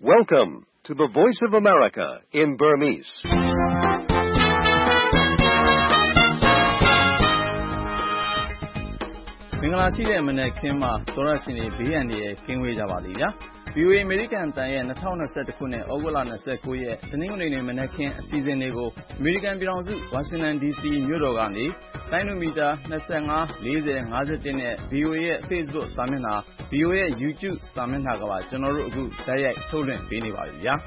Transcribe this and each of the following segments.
Welcome to the Voice of America in Burmese. ။မင်္ဂလာရှိတဲ့မနက်ခင်းမှာသောရရှင်တွေဘေးရန်တွေကင်းဝေးကြပါလိမ့်ဗျာ။ VOA အမေရိကန်အသံရဲ့2021ခုနှစ်ဩဂုတ်လ29ရက်တနင်္ဂနွေနေ့မနက်ခင်းအစီအစဉ်တွေကိုအမေရိကန်ပြည်ထောင်စုဝါရှင်တန် DC မြို့တော်ကနေတိုင်းလိုမီတာ25 40 51နဲ့ VOA ရဲ့ Facebook စာမျက်နှာ VOA ရဲ့ YouTube စာမျက်နှာကပါကျွန်တော်တို့အခုတိုက်ရိုက်ထုတ်လွှင့်ပေးနေပါပြီဗျာ။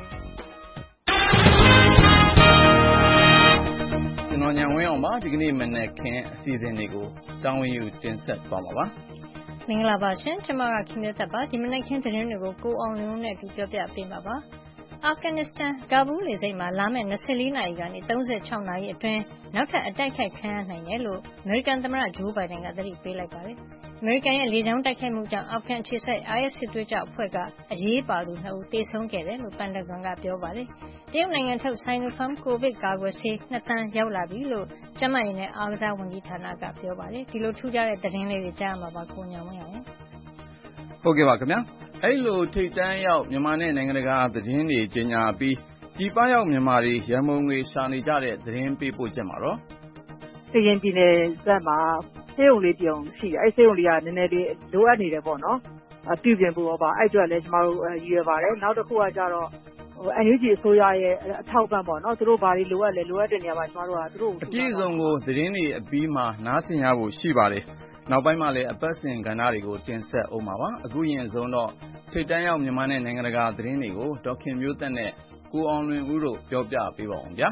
ကျွန်တော်ညံဝင်းအောင်ပါဒီကနေ့မနက်ခင်းအစီအစဉ်တွေကိုတာဝန်ယူတင်ဆက်သွားမှာပါမင်္ဂလာပါရှင်ကျွန်မကခင်ဗျသက်ပါဒီမနက်ခင်းသတင်းတွေကိုကိုအောင်လင်းဦးနဲ့အတူပြောပြပေးမှာပါအာဖဂန်နစ္စတန်ကာဘူးလေဆိပ်မှာလာမယ့်24နာရီကနေ36နာရီအတွင်းနောက်ထပ်အတိုက်ခိုက်ခံရနိုင်တယ်လို့အမေရိကန်သမ္မတဂျိုးဘိုင်ဒန်ကသတိပေးလိုက်ပါတယ်အမေရိကန်ရဲ့လေကြောင်းတိုက်ခိုက်မှုကြောင့်အာဖဂန်ခြေစိုက် IS စစ်သွေးကြွအဖွဲ့ကအရေးပါလူ2ဦးသေဆုံးခဲ့တယ်လို့ပန်တဂွန်ကပြောပါတယ်တရုတ်နိုင်ငံထုတ် Sinopharm ကိုဗစ်ကာကွယ်ဆေး2သန်းရောက်လာပြီလို့ကျန်းမာရေးနဲ့အားကစားဝန်ကြီးဌာနကပြောပါတယ်ဒီလိုထူးခြားတဲ့သတင်းလေးတွေကြားမှာပါကိုညောင်ဝင်းအောင်ဟုတ်ကဲ့ပါခင်ဗျာအဲ့လိုထိတ်တန်းရောက်မြန်မာနဲ့နိုင်ငံတကာသတင်းတွေကြေညာပြီးပြည်ပရောက်မြန်မာတွေရန်မုံငွေရှာနေကြတဲ့သတင်းပေးပို့ချက်မှာတော့စရင်ပြည်နယ်ဇက်မှာဆေးရုံလေးပြုံရှိတယ်အဲ့ဆေးရုံလေးကနည်းနည်းလေးလိုအပ်နေတယ်ပေါ့နော်ပြုပြင်ဖို့ပါအဲ့အတွက်လည်းကျမတို့ရည်ရွယ်ပါတယ်နောက်တစ်ခုကကြတော့NUG အစိုးရရဲ့အထောက်ပံ့ပေါ့နော်သူတို့ဘာတွေလိုအပ်လဲလိုအပ်တဲ့နေရာမှာကျမတို့ကသူတို့အပြည့်အစုံကိုသတင်းတွေအပြီးမှာနားဆင်ရဖို့ရှိပါတယ်နောက်ပိုင်းမှာလည်းအပတ်စဉ်ကဏ္ဍတွေကိုတင်ဆက်အောင်ပါပါအခုရင်ဆုံးတော့ထိတ်တန်းရောက်မြန်မာနဲ့နိုင်ငံတကာသတင်းတွေကိုဒေါက်ခင်မျိုးသက်နဲ့ကိုအောင်လွင်ဦးတို့ပြောပြပေးပါအောင်ဗျာ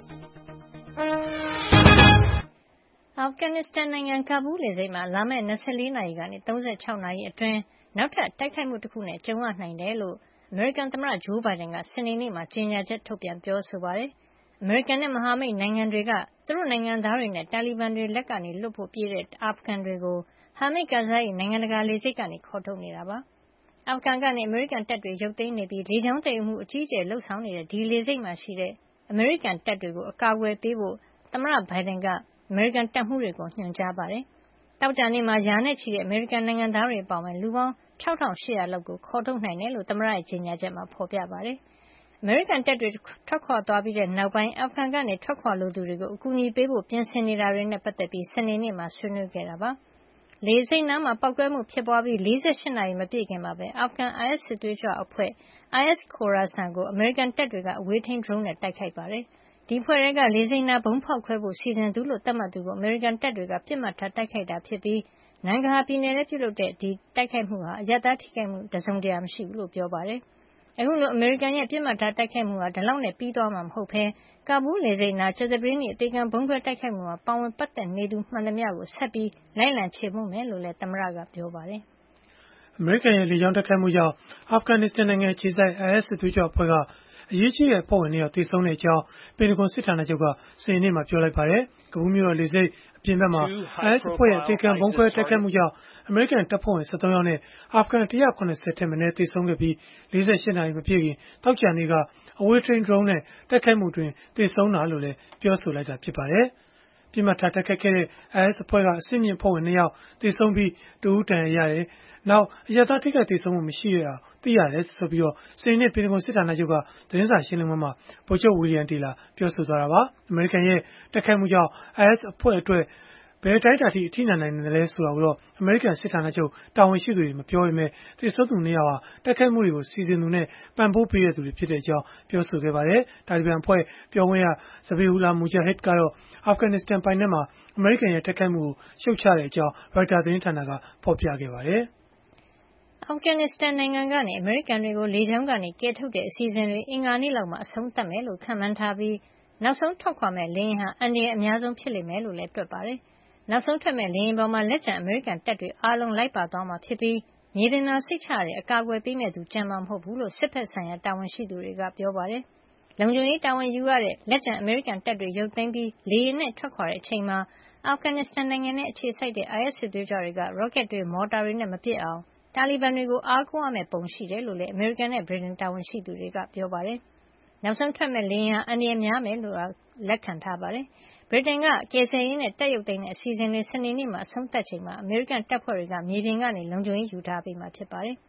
အာဖဂန်နစ္စတန်နိုင်ငံကာဘူးလေဆိပ်မှာလာမယ့်24နာရီကနေ36နာရီအတွင်းနောက်ထပ်တိုက်ခိုက်မှုတစ်ခုနဲ့ကြုံရနိုင်တယ်လို့အမေရိကန်သမ္မတဂျိုးဘိုင်ဒန်ကစနေနေ့မှာကြေညာချက်ထုတ်ပြန်ပြောဆိုပါတယ်အမေရိကန်နဲ့မဟာမိတ်နိုင်ငံတွေကသူတို့နိုင်ငံသားတွေနဲ့တာလီဘန်တွေလက်ကနေလွတ်ဖို့ပြေးတဲ့အာဖဂန်တွေကိုဟာမစ်ကာဇာရဲ့နိုင်ငံတကာလေဆိပ်ကနေခေါ်ထုတ်နေတာပါအာဖဂန်ကနေအမေရိကန်တပ်တွေရုပ်သိမ်းနေပြီးလေကြောင်းတည်မှုအကြီးအကျယ်လှုပ်ဆောင်နေတဲ့ဒီလေဆိပ်မှာရှိတဲ့အမေရိကန်တပ်တွေကိုအကာအကွယ်ပေးဖို့သမ္မတဘိုင်ဒန်ကအမေရိကန်တပ်မှုတွေကိုညွှန်ကြားပါတယ်တောက်ကြနေမှာယာနဲ့ချီတဲ့အမေရိကန်နိုင်ငံသားတွေပေါင်းမဲ့လူပေါင်း6800လောက်ကိုခေါ်ထုတ်နိုင်တယ်လို့သမ္မတရဲ့ကြေညာချက်မှာဖော်ပြပါတယ်အမေရိကန်တပ်တွေထွက်ခွာသွားပြီးတဲ့နောက်ပိုင်းအာဖဂန်ကနေထွက်ခွာလိုသူတွေကိုအကူအညီပေးဖို့ပြင်ဆင်နေတာတွေနဲ့ပတ်သက်ပြီးစနေနေ့မှာဆွေးနွေးခဲ့တာပါလေဆိပ်နားမှာပောက်ကွဲမှုဖြစ်ပွားပြီး48နာရီမပြည့်ခင်မှာပဲအာဖဂန် IS စစ်သွေးကြွအဖွဲ့ IS Khorasan ကိုအမေရိကန်တပ်တွေကအဝေးထိန်း drone နဲ့တိုက်ခိုက်ပါတယ်ဒီဖွဲ့တွေကလေဆိပ်နားဘုံဖောက်ခွဲဖို့စီစဉ်သူလို့သတ်မှတ်သူကိုအမေရိကန်တပ်တွေကပြစ်မှတ်ထားတိုက်ခိုက်တာဖြစ်ပြီးနိုင်ငံဟာပြည်နယ်နဲ့ပြုလုပ်တဲ့ဒီတိုက်ခိုက်မှုဟာအရပ်သားထိခိုက်မှုတစုံတရာမရှိဘူးလို့ပြောပါတယ်အခုလိုအမေရိကန်ရဲ့ပြစ်မှတ်ထားတိုက်ခိုက်မှုဟာဒီလောက်နဲ့ပြီးသွားမှာမဟုတ်ဘဲကာဘူးလေဆိပ်နာကြာသပတေးနေ့အသေးခံဘုံခွဲတိုက်ခိုက်မှုမှာပါဝင်ပတ်သက်နေသူမှန်သမျှကိုဆက်ပြီးလိုက်လံချေမှုန်းမယ်လို့လည်းသမ္မတကပြောပါတယ်အမေရိကန်ရဲ့လေကြောင်းတိုက်ခိုက်မှုကြောင့်အာဖဂန်နစ္စတန်နိုင်ငံခြေစိုက် IS စစ်သွေးကြွအဖွဲ့ကအရေးကြီးတဲ့အဖွဲ့ဝင်တွေသေဆုံးတဲ့အကြောင်းပင်တဂွန်စစ်ဌာနချုပ်ကစနေနေ့မှာပြောလိုက်ပါတယ်။ကဘူးမြို့တော်လေဆိပ်အပြင်ဘက်မှာ IS အဖွဲ့ရဲ့အသေးခံဘုံခွဲတိုက်ခိုက်မှုကြောင့်အမေရိကန်တပ်ဖွဲ့ဝင်73ယောက်နဲ့အာဖဂန်190ထက်မနည်းသေဆုံးခဲ့ပြီး48နာရီမပြည့်ခင်တောက်ကြနေကအဝေးထိန်း drone နဲ့တိုက်ခိုက်မှုတွင်သေဆုံးတာလို့လည်းပြောဆိုလိုက်တာဖြစ်ပါတယ်။ပြစ်မှတ်ထားတိုက်ခိုက်ခဲ့တဲ့ IS အဖွဲ့ကအစစ်မြင့်ဖွဲ့ဝင်2ယောက်သေဆုံးပြီးတဦးဒဏ်ရာရတယ်။နောက်အရပ်သားထိခိုက်သေဆုံးမှုမရှိရအောင်သိရတယ်ဆိုပြီးစနေနေ့ပင်တဂွန်စစ်ဌာနချုပ်ကသတင်းစာရှင်းလင်းပွဲမှာဗိုလ်ချုပ်ဝီလီယံတီလာပြောဆိုသွားတာပါအမေရိကန်ရဲ့တိုက်ခိုက်မှုကြောင့် IS အဖွဲ့အတွက်ဘယ်တိုင်းတာထိအထိနာနိုင်တယ်လဲဆိုတာကိုတော့အမေရိကန်စစ်ဌာနချုပ်တာဝန်ရှိသူတွေမပြောပေမဲ့သေဆုံးသူ2ယောက်ဟာတိုက်ခိုက်မှုတွေကိုစီစဉ်သူနဲ့ပံ့ပိုးပေးတဲ့သူတွေဖြစ်တဲ့အကြောင်းပြောဆိုခဲ့ပါတယ်တာလီဘန်အဖွဲ့ပြောခွင့်ရဇဘီဟူလာမူဂျာဟစ်ကတော့အာဖဂန်နစ္စတန်ပိုင်နက်မှာအမေရိကန်ရဲ့တိုက်ခိုက်မှုကိုရှုတ်ချတဲ့အကြောင်းရိုက်တာသတင်းဌာနကဖော်ပြခဲ့ပါတယ်အာဖဂန်နစ္စတန်နိုင်ငံကနေအမေရိကန်တွေကိုလေကြောင်းကနေကယ်ထုတ်တဲ့အစီအစဉ်တွေအင်္ဂါနေ့လောက်မှာအဆုံးသတ်မယ်လို့ခန့်မှန်းထားပြီးနောက်ဆုံးထွက်ခွာမဲ့လေယာဉ်ဟာအန္တရာယ်အများဆုံးဖြစ်လိမ့်မယ်လို့လည်းတွက်ပါတယ်။နောက်ဆုံးထွက်မဲ့လေယာဉ်ပေါ်မှာလက်ကျန်အမေရိကန်တပ်တွေအားလုံးလိုက်ပါသွားမှာဖြစ်ပြီးမြေပြင်မှာစိတ်ချရတဲ့အကာအကွယ်ပေးမဲ့သူကြံမှာမဟုတ်ဘူးလို့စစ်ဖက်ဆိုင်ရာတာဝန်ရှိသူတွေကပြောပါတယ်။လုံခြုံရေးတာဝန်ယူရတဲ့လက်ကျန်အမေရိကန်တပ်တွေရုပ်သိမ်းပြီးလေယာဉ်နဲ့ထွက်ခွာတဲ့အချိန်မှာအာဖဂန်နစ္စတန်နိုင်ငံနဲ့အခြေစိုက်တဲ့ IS စစ်သွေးကြွတွေကရော့ကက်တွေမော်တာတွေနဲ့မပစ်အောင်တာလီဘန်တွေကိုအားကိုးရမယ့်ပုံရှိတယ်လို့လည်းအမေရိကန်နဲ့ဗြိတိန်တာဝန်ရှိသူတွေကပြောပါတယ်။နောက်ဆုံးထွက်မဲ့လေယာဉ်ဟာအန္တရာယ်များမယ်လို့လက်ခံထားပါတယ်။ဗြိတိန်ကကယ်ဆယ်ရေးနဲ့တပ်ရုပ်သိမ်းတဲ့အစီအစဉ်တွေစနေနေ့မှာအဆုံးသတ်ချိန်မှာအမေရိကန်တပ်ဖွဲ့တွေကမြေပြင်ကနေလုံခြုံရေးယူထားပေးမှာဖြစ်ပါတယ်။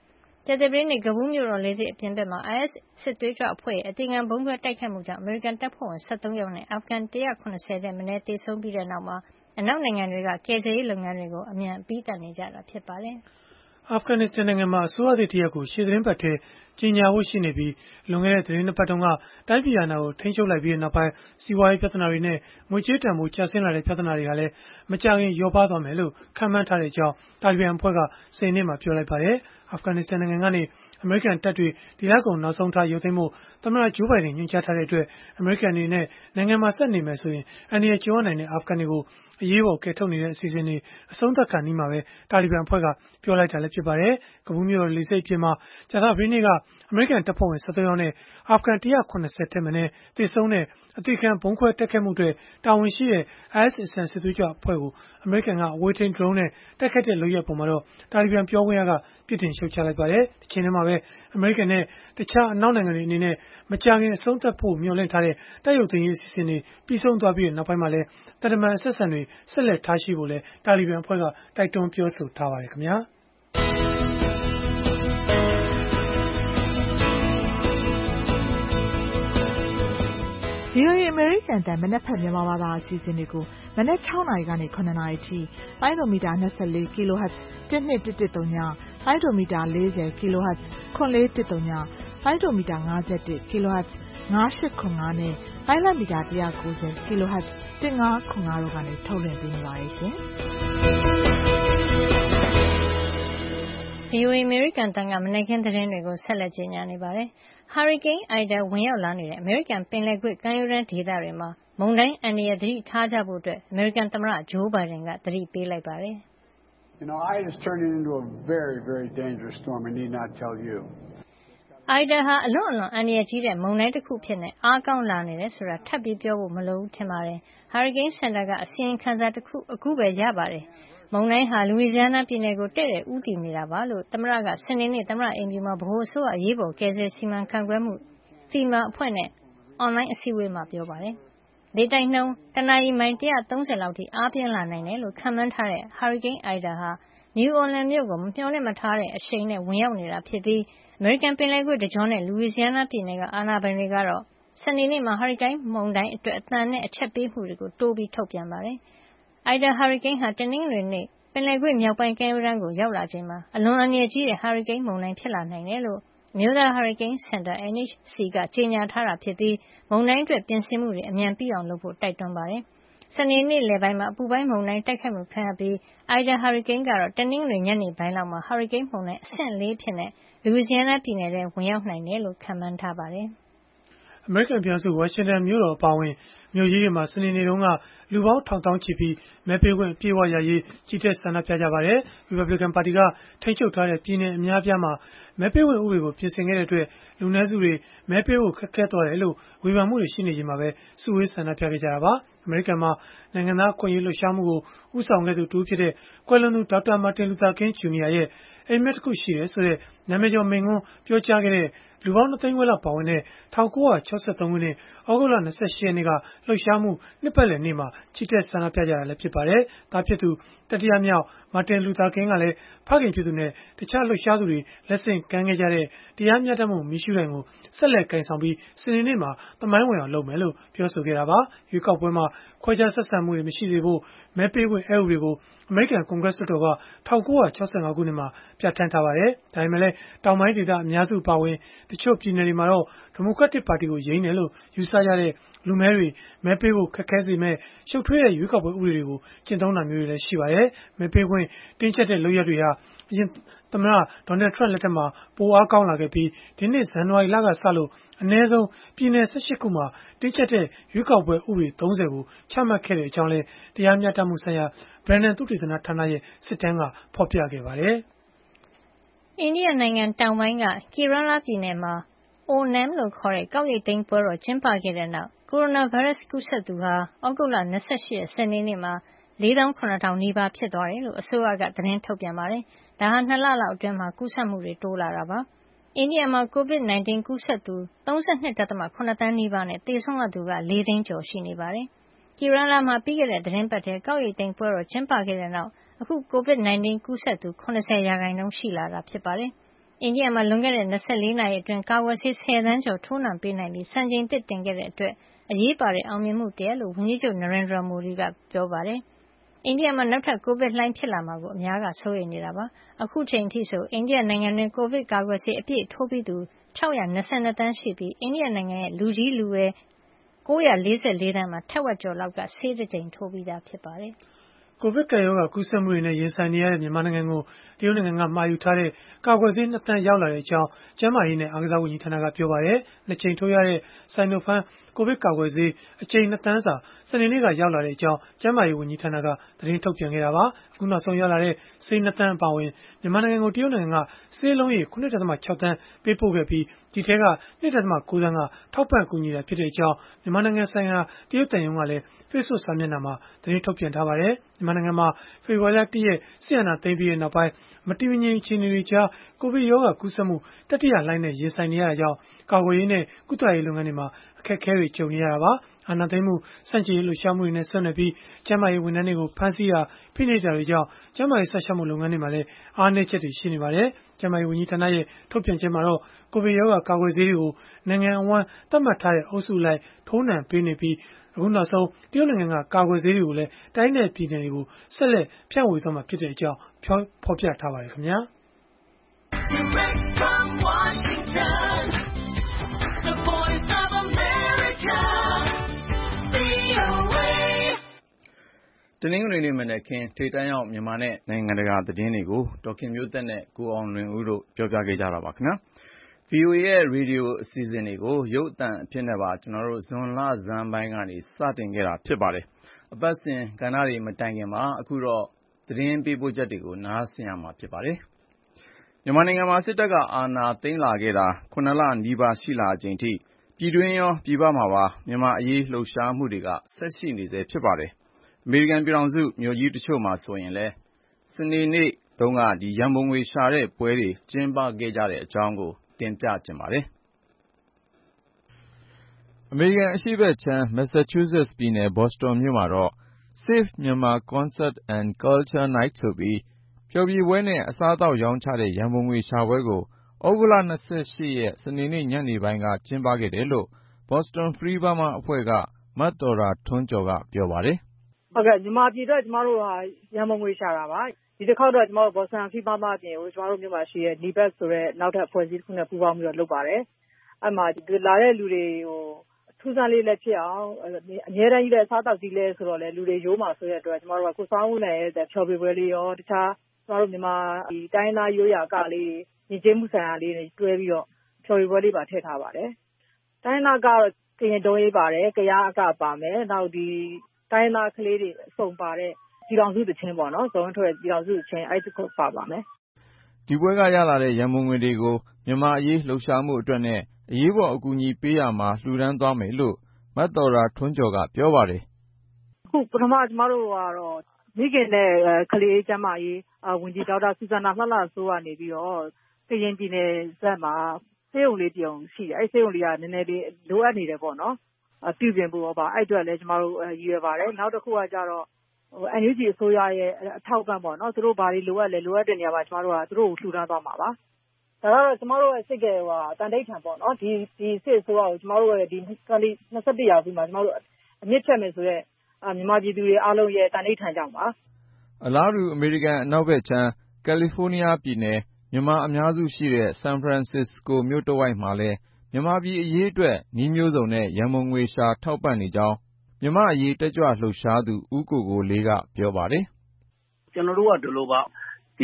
ကြာသပတေးနေ့ကဘူးမြို့တော်လေဆိပ်အပြင်ဘက်မှာ IS စစ်သွေးကြွအဖွဲ့ရဲ့အသေခံဗုံးခွဲတိုက်ခိုက်မှုကြောင့်အမေရိကန်တပ်ဖွဲ့ဝင်13ယောက်နဲ့အာဖဂန်170ထက်မနည်းသေဆုံးပြီးတဲ့နောက်မှာအနောက်နိုင်ငံတွေကကယ်ဆယ်ရေးလုပ်ငန်းတွေကိုအမြန်ပြီးတက်နေကြတာဖြစ်ပါတယ်။အာဖဂန်နစ္စတန်နိုင်ငံမှာအစိုးရသစ်တရပ်ကိုရှေ့သီတင်းပတ်ထဲကြေညာဖို့ရှိနေပြီးလွန်ခဲ့တဲ့သီတင်း 2 ပတ်တုန်းကတိုင်းပြည်အာဏာကိုထိန်းချုပ်လိုက်ပြီးနောက်ပိုင်းစီးပွားရေးပြဿနာတွေနဲ့ငွေကြေးတန်ဖိုးကျဆင်းလာတဲ့ပြဿနာတွေကလည်းမကြာခင်လျော့ပါးသွားမယ်လို့ခန့်မှန်းထားတဲ့အကြောင်းတာလီဘန်အဖွဲ့ကစနေနေ့မှာပြောလိုက်ပါတယ်။ အာဖဂန်နစ္စတန်နိုင်ငံကနေအမေရိကန်တပ်တွေဒီလကုန်နောက်ဆုံးထားရုပ်သိမ်းဖို့သမ္မတဂျိုးဘိုင်ဒန်ညွှန်ကြားထားတဲ့အတွက်အမေရိကန်အနေနဲ့နိုင်ငံမှာဆက်နေမယ်ဆိုရင်အန္တရာယ်ကြုံရနိုင်တဲ့အာဖဂန်တွေကိုအရေးပေါ်ကယ်ထုတ်နေတဲ့အစီအစဉ်တွေအဆုံးသတ်ခါနီးမှာပဲတာလီဘန်အဖွဲ့ကပြောလိုက်တာလည်းဖြစ်ပါတယ်။ကဘူးမြို့တော်လေဆိပ်အပြင်မှာကြာသပတေးနေ့ကအမေရိကန်တပ်ဖွဲ့ဝင်13ယောက်နဲ့အာဖဂန်170ထက်မနည်းသေဆုံးတဲ့အသေခံဗုံးခွဲတိုက်ခိုက်မှုအတွက်တာဝန်ရှိတဲ့ IS အစ္စလာမ်စစ်သွေးကြွအဖွဲ့ကိုအမေရိကန်ကအဝေးထိန်း drone နဲ့တိုက်ခိုက်တဲ့လုပ်ရပ်ပေါ်မှာတော့တာလီဘန်ပြောခွင့်ရကပြစ်တင်ရှုတ်ချလိုက်ပါတယ်။တချိန်တည်းမှာပဲအမေရိကန်နဲ့တခြားအနောက်နိုင်ငံတွေအနေနဲ့မကြာခင်အဆုံးသတ်ဖို့မျှော်လင့်ထားတဲ့တပ်ရုပ်သိမ်းရေးအစီအစဉ်တွေပြီးဆုံးသွားပြီးနောက်ပိုင်းမှာလည်းတန်တမန်အဆက်အဆံတွေဆက်လက်ထားရှိဖို့လည်းတာလီဘန်အဖွဲ့ကတိုက်တွန်းပြောဆိုထားပါတယ်ခင်ဗျာ။ VOA အမေရိကန်အသံမနက်ဖြန်မြန်မာဘာသာအစီအစဉ်တွေကိုမနက်6နာရီကနေ9နာရီထိလိုင်းဒိုမီတာ24 kHz 12110လိုင်းဒိုမီတာ40 kHz 9410လိုင်းဒိုမီတာ51 kHz 9895နဲ့လိုင်းလမီတာ190 kHz 1505တို့ကနေထုတ်လွှင့်ပေးနေပါတယ်ရှင်။ VOA အမေရိကန်တန်ကမနက်ခင်းသတင်းတွေကိုဆက်လက်ကြေညာနေပါတယ်။ ဟာရီကိန်းအိုင်ဒါဝင်ရောက်လာနေတဲ့အမေရိကန်ပင်လယ်ကွေ့ကမ်းရိုးတန်းဒေသတွေမှာမုန်တိုင်းအန္တရာယ်သတိထားကြဖို့အမေရိကန်သမ္မတဂျိုးဘိုင်ဒန်ကသတိပေးလိုက်ပါတယ်။ Ida ဟာအလွန်အန္တရာယ်ကြီးတဲ့မုန်တိုင်းတခုအဖြစ်အားကောင်းလာနေတယ်ဆိုတာထပ်ပြီးပြောဖို့မလိုဘူးထင်ပါတယ်။ ဟာရီကိန်းစင်တာကအစီရင်ခံစာတခုအခုပဲရပါတယ်။မုန်တိုင်းဟာလူဝီဇီယားနားပြည်နယ်ကိုတည့်တည့်ဦးတည်နေတာပါလို့သမ္မတကစနေနေ့သမ္မတအိမ်ဖြူမှာဗဟိုအစိုးရအရေးပေါ်ကယ်ဆယ်စီမံခန့်ခွဲမှု FEMA အဖွဲ့နဲ့အွန်လိုင်းအစည်းအဝေးမှာပြောပါတယ်။လေတိုက်နှုန်းတနာရီမိုင်130လောက်ထိအားပြင်းလာနိုင်တယ်လို့ခန့်မှန်းထားတဲ့ဟာရီကိန်းအိုင်ဒါဟာနယူးအော်လန်မြို့ကိုမမျှော်လင့်မထားတဲ့အရှိန်နဲ့ဝင်ရောက်နေတာဖြစ်ပြီးအမေရိကန်ပင်လယ်ကွေ့တကြောနဲ့လူဝီဇီယားနားပြည်နယ်ကအာဏာပိုင်တွေကတော့စနေနေ့မှာဟာရီကိန်းမုန်တိုင်းအတွက်အသံနဲ့အချက်ပေးမှုတွေကိုတိုးပြီးထုတ်ပြန်ပါတယ်။ Ida ဟာရီကိန်းဟာတနင်္ဂနွေနေ့ပင်လယ်ကွေ့မြောက်ပိုင်းကမ်းရိုးတန်းကိုရောက်လာချိန်မှာအလွန်အန္တရာယ်ကြီးတဲ့ဟာရီကိန်းမုန်တိုင်းဖြစ်လာနိုင်တယ်လို့အမျိုးသားဟာရီကိန်းစင်တာ NHC ကကြေညာထားတာဖြစ်ပြီးမုန်တိုင်းအတွက်ပြင်ဆင်မှုတွေအမြန်ပြီးအောင်လုပ်ဖို့တိုက်တွန်းပါတယ်။စနေနေ့လယ်ပိုင်းမှာအပူပိုင်းမုန်တိုင်းတိုက်ခိုက်မှုခံရပြီး Ida ဟာရီကိန်းကတော့တနင်္ဂနွေညနေပိုင်းလောက်မှာဟာရီကိန်းမုန်တိုင်းအဆင့် 4 အဖြစ်လူဝီဇီယားနားပြည်နယ်ထဲဝင်ရောက်နိုင်တယ်လို့ခန့်မှန်းထားပါတယ်။အမေရိကန်ပြည်ထောင်စုဝါရှင်တန်မြို့တော်အပါအဝင်မြို့ကြီးတွေမှာစနေနေ့တုန်းကလူပေါင်းထောင်သောင်းချီပြီးမဲပေးခွင့်အပြည့်အဝရရေးကြီးတက်ဆန္ဒပြကြပါတယ်။ Republican ပါတီကထိန်းချုပ်ထားတဲ့ပြည်နယ်အများအပြားမှာမဲပေးခွင့်ဥပဒေကိုပြင်ဆင်ခဲ့တဲ့အတွက်လူနည်းစုတွေမဲပေးဖို့ခက်ခဲသွားတယ်လို့ဝေဖန်မှုတွေရှိနေချိန်မှာပဲစုဝေးဆန္ဒပြခဲ့ကြတာပါ။အမေရိကန်မှာနိုင်ငံသားအခွင့်အရေးလှုပ်ရှားမှုကိုဦးဆောင်ခဲ့သူတဦးဖြစ်တဲ့ကွယ်လွန်သူဒေါက်တာမာတင်လူသာကင်းဂျူနီယာရဲ့အိပ်မက်တခုရှိတယ်ဆိုတဲ့နာမည်ကျော်မိန့်ခွန်းပြောကြားခဲ့တဲ့လူပေါင်း2သိန်းခွဲလောက်ပါဝင်တဲ့1963ခုနှစ်ဩဂုတ်လ28ရက်နေ့ကလှုပ်ရှားမှုနှစ်ပတ်လည်နေ့မှာချီတက်ဆန္ဒပြကြတာလည်းဖြစ်ပါတယ်။သားဖြစ်သူတတိယမြောက်မာတင်လူသာကင်းကလည်းဖခင်ဖြစ်သူနဲ့တခြားလှုပ်ရှားသူတွေလက်ဆင့်ကမ်းခဲ့ကြတဲ့တရားမျှတမှုမီးရှူးတိုင်ကိုဆက်လက်ကိုင်ဆောင်ပြီးစနေနေ့မှာသမိုင်းဝင်အောင်လုပ်မယ်လို့ပြောဆိုခဲ့တာပါ။ရွေးကောက်ပွဲမှာခွဲခြားဆက်ဆံမှုတွေမရှိစေဖို့မဲပေးခွင့်အက်ဥပဒေကိုအမေရိကန်ကွန်ဂရက်လွှတ်တော်က1965ခုနှစ်မှာပြဋ္ဌာန်းထားပါတယ်။ဒါပေမဲ့လည်းတောင်ပိုင်းဒေသအများစုအပါအဝင်တချို့ပြည်နယ်တွေမှာတော့ဒီမိုကရက်တစ်ပါတီကိုယိမ်းတယ်လို့ယူဆကြတဲ့လူမဲတွေမဲပေးဖို့ခက်ခဲစေမဲ့ရှုပ်ထွေးတဲ့ရွေးကောက်ပွဲဥပဒေတွေကိုကျင့်သုံးတာမျိုးတွေလည်းရှိပါတယ်။မဲပေးခွင့်တင်းကျပ်တဲ့လုပ်ရပ်တွေဟာအရင်သမ္မတဒေါ်နယ်ထရန့်လက်ထက်မှာပိုအားကောင်းလာခဲ့ပြီးဒီနှစ်ဇန်နဝါရီလကစလို့အနည်းဆုံးပြည်နယ်18ခုမှာတင်းကျပ်တဲ့ရွေးကောက်ပွဲဥပဒေ30ကိုချမှတ်ခဲ့တဲ့အကြောင်းလည်းတရားမျှတမှုဆိုင်ရာ Brennan သုတေသနဌာနရဲ့စစ်တမ်းကဖော်ပြခဲ့ပါတယ်။အိန္ဒိယနိုင်ငံတောင်ပိုင်းက Kerala ပြည်နယ်မှာ Onam လို့ခေါ်တဲ့ကောက်ရိတ်သိမ်းပွဲတော်ကျင်းပခဲ့တဲ့နောက်ကိုရိုနာဗိုင်းရပ်စ်ကူးစက်သူဟာဩဂုတ်လ28ရက်စနေနေ့မှာ47,000နီးပါးဖြစ်သွားတယ်လို့အစိုးရကသတင်းထုတ်ပြန်ပါတယ်။ဒါဟာ2လလောက်အတွင်းကူးစက်မှုတိုးလာတာပါ။အိန္ဒိယမှာ COVID-19 ကူးစက်သူ 32.7 သန်းနီးပါးနဲ့သေဆုံးရသူက4 သိန်းကျော်ရှိနေပါတယ်။ Kerala မှာပြီးခဲ့တဲ့သီတင်းပတ်ထဲကောက်ရိတ်သိမ်းပွဲတော်ကျင်းပခဲ့တဲ့နောက်အခု COVID-19 ကူးစက်သူ70% ရှိလာတာဖြစ်ပါတယ်။အိန္ဒိယမှာလွန်ခဲ့တဲ့24နာရီအတွင်းကာကွယ်ဆေး10 သန်းကျော်ထိုးနှံပေးနိုင်ပြီးစံချိန်သစ်တင်ခဲ့တဲ့အတွက်အရေးပါတဲ့အောင်မြင်မှုတရပ်လို့ဝန်ကြီးချုပ် Narendra Modi ကပြောပါတယ်။အိန္ဒိယမှာနောက်ထပ်ကိုဗစ်လှိုင်းဖြစ်လာမှာကိုအများကစိုးရိမ်နေတာပါ။အခုချိန်ထိဆိုအိန္ဒိယနိုင်ငံတွင်းကိုဗစ်ကာကွယ်ဆေးအပြည့်ထိုးပြီးသူ622သန်းရှိပြီးအိန္ဒိယနိုင်ငံရဲ့လူကြီးလူငယ်944သန်းမှာထက်ဝက်ကျော်လောက်ကဆေးတစ်ကြိမ်ထိုးပြီးသားဖြစ်ပါတယ်။ကိုဗစ်ကပ်ရောဂါကူးစက်မှုတွေနဲ့ရင်ဆိုင်နေရတဲ့မြန်မာနိုင်ငံကိုတရုတ်နိုင်ငံကမှာယူထားတဲ့ကာကွယ်ဆေး2 သန်းရောက်လာတဲ့အကြောင်းကျန်းမာရေးနဲ့အားကစားဝန်ကြီးဌာနကပြောပါတယ်။နှစ်ချိန်ထိုးရတဲ့ Sinopharm ကိုဗစ်ကာကွယ်ဆေးအကြိမ်2 သန်းစာစနေနေ့ကရောက်လာတဲ့အကြောင်းကျန်းမာရေးဝန်ကြီးဌာနကသတင်းထုတ်ပြန်ခဲ့တာပါ။အခုနောက်ဆုံးရောက်လာတဲ့ဆေး2 သန်းအပါအဝင်မြန်မာနိုင်ငံကိုတရုတ်နိုင်ငံကဆေးလုံးရေ 9.6 သန်းပေးပို့ခဲ့ပြီးဒီထဲက 2.9 သန်းကထောက်ပံ့ကူညီတာဖြစ်တဲ့အကြောင်းမြန်မာနိုင်ငံဆိုင်ရာတရုတ်သံရုံးကလည်း Facebook စာမျက်နှာမှာသတင်းထုတ်ပြန်ထားပါတယ်။မြန်မာနိုင်ငံမှာဖေဖော်ဝါရီလ 1 ရက်စစ်အာဏာသိမ်းပြီးနောက်ပိုင်းမတည်မငြိမ်အခြေအနေတွေကြားကိုဗစ်ရောဂါကူးစက်မှုတတိယလှိုင်းနဲ့ရင်ဆိုင်နေရတာကြောင့်ကာကွယ်ရေးနဲ့ကုသရေးလုပ်ငန်းတွေမှာအခက်အခဲတွေကြုံနေရတာပါ။အာဏာသိမ်းမှုစန့်ကျင်ရေးလှုပ်ရှားမှုတွေနဲ့ဆက်နွယ်ပြီးကျန်းမာရေးဝန်ထမ်းတွေကိုဖမ်းဆီးတာဖိနှိပ်တာတွေကြောင့်ကျန်းမာရေးစောင့်ရှောက်မှုလုပ်ငန်းတွေမှာလည်းအားနည်းချက်တွေရှိနေပါတယ်။ကျန်းမာရေးဝန်ကြီးဌာနရဲ့ထုတ်ပြန်ချက်မှာတော့ကိုဗစ်ရောဂါကာကွယ်ဆေးတွေကိုနိုင်ငံအဝန်းသတ်မှတ်ထားတဲ့အုပ်စုလိုက်ထိုးနှံပေးနေပြီးအခုနောက်ဆုံးတရုတ်နိုင်ငံကကာကွယ်ဆေးတွေကိုလည်းတိုင်းနယ်ပြည်နယ်တွေကိုဆက်လက်ဖြန့်ဝေသွားမှာဖြစ်တဲ့အကြောင်းဖော်ပြထားပါတယ်ခင်ဗျာတနင်္ဂနွေနေ့မနက်ခင်းထိပ်တန်းရောက်မြန်မာနဲ့နိုင်ငံတကာသတင်းတွေကိုဒေါက်ခင်မျိုးသက်နဲ့ကိုအောင်လွင်ဦးတို့ပြောပြခဲ့ကြတာပါခင်ဗျာVOA ရဲ့ရေဒီယိုအစီအစဉ်တွေကိုရုပ်သံအဖြစ်နဲ့ပါကျွန်တော်တို့ဇွန်လဆန်းပိုင်းကနေစတင်ခဲ့တာဖြစ်ပါတယ်အပတ်စဉ်ကဏ္ဍတွေမတိုင်ခင်မှာအခုတော့သတင်းပေးပို့ချက်တွေကိုနားဆင်ရမှာဖြစ်ပါတယ်မြန်မာနိုင်ငံမှာစစ်တပ်ကအာဏာသိမ်းလာခဲ့တာ9 လနီးပါးရှိလာချိန်ထိပြည်တွင်းရောပြည်ပမှာပါမြန်မာအရေးလှုပ်ရှားမှုတွေကဆက်ရှိနေဆဲဖြစ်ပါတယ်အမေရိကန်ပြည်ထောင်စုမြို့ကြီးတချို့မှာဆိုရင်လည်းစနေနေ့တုန်းကရန်ပုံငွေရှာတဲ့ပွဲတွေကျင်းပခဲ့ကြတဲ့အကြောင်းကိုတင်ပြချင်ပါတယ်အမေရိကန်အရှေ့ဘက်ခြမ်း Massachusetts ပြည်နယ် Boston မြို့မှာတော့ Save Myanmar Concert and Culture Night ဆိုပြီးဖျော်ဖြေပွဲနဲ့အစားအသောက်ရောင်းချတဲ့ရန်ပုံငွေရှာပွဲကိုဩဂုတ်လ 28 ရက်စနေနေ့ညနေပိုင်းကကျင်းပခဲ့တယ်လို့ Boston Free Burma အဖွဲ့ကမသော်တာထွန်းကျော်ကပြောပါတယ်ဟုတ်ကဲ့မြန်မာပြည်တော့ကျမတို့ရန်ပုံငွေရှာတာပါဒီတစ်ခေါက်တော့ကျမတို့ Boston Free Burma အပြင်ကိုကျမတို့မြို့မှာရှိတဲ့ NIBAC ဆိုတဲ့နောက်ထပ်အဖွဲ့အစည်းတစ်ခုနဲ့ပူးပေါင်းပြီးတော့လုပ်ပါတယ်အဲ့မှာလာတဲ့လူတွေကိုထူးဆန်းလေးလည်းဖြစ်အောင်အများတန်းကြီးလည်းစားတောက်ကြီးလဲဆိုတော့လေလူတွေရိုးမှာဆိုတဲ့အတွက်ကျမတို့ကကိုစောင်းဦးနိုင်ရဲ့ဖြော်ပြပွဲလေးရောတခြားကျမတို့မြန်မာတိုင်းသားရိုးရာကလေးညီကျေးမှုဆိုင်ရာလေးတွေတွဲပြီးတော့ဖြော်ပြပွဲလေးပါထည့်ထားပါတယ်တိုင်းသားကတော့ကရင်တုံးရေးပါတယ်ကရားအကပါမယ်နောက်ဒီတိုင်းသားကလေးတွေစုံပါတဲ့ပြည်တော်စုတချင်းပေါ့နော်ဇုံထွက်ပြည်တော်စုတချင်းအဲ့ဒီကိုပါမယ်ဒီပွဲကရလာတဲ့ရန်ပုံငွေတွေကိုမြန်မာအရေးလှုပ်ရှားမှုအတွက်နဲ့အရေးပေါ်အကူအညီပေးရမှာလှူဒန်းသွားမယ်လို့မသော်တာထွန်းကျော်ကပြောပါတယ်အခုပထမကျမတို့ကတော့မိခင်နဲ့ကလေးကျမကြီးဝန်ကြီးဒေါက်တာဆူဇာနာလှလှဆိုးကနေပြီးတော့ကရင်ပြည်နယ်ဇက်မှာဆေးရုံလေးပြုံရှိတယ်အဲ့ဆေးရုံလေးကနည်းနည်းလေးလိုအပ်နေတယ်ပေါ့နော်ပြုပြင်ဖို့ပါအဲ့အတွက်လည်းကျမတို့ရည်ရွယ်ပါတယ်နောက်တစ်ခုကကြတော့NUG အစိုးရရဲ့အထောက်အပံ့ပေါ့နော်သူတို့ဘာတွေလိုအပ်လဲလိုအပ်တဲ့နေရာမှာကျမတို့ကသူတို့ကိုလှူဒန်းသွားမှာပါဒါကတော့ကျမတို့ရဲ့စိတ်ကတန်တိတ်ထန်ပေါ့နော်ဒီစစ်အစိုးရကိုကျမတို့ရဲ့ဒီ21ရာစုမှာကျမတို့အမြင့်ချက်မယ်ဆိုတော့မြန်မာပြည်သူတွေအားလုံးရဲ့တန်တိတ်ထန်ကြောင်းပါအလားတူအမေရိကန်အနောက်ဘက်ခြမ်းကယ်လီဖိုးနီးယားပြည်နယ်မြန်မာအများစုရှိတဲ့ဆန်ဖရန်စစ္စကိုမြို့တဝိုက်မှာလည်းမြန်မာပြည်အရေးအတွက်နည်းမျိုးစုံနဲ့ရန်ပုံငွေရှာထောက်ပံ့နေကြောင်းမြန်မာအရေးတက်ကြွလှုပ်ရှားသူဦးကိုကိုလေးကပြောပါတယ်ကျွန်တော်တို့ကဒီလိုပါဒီ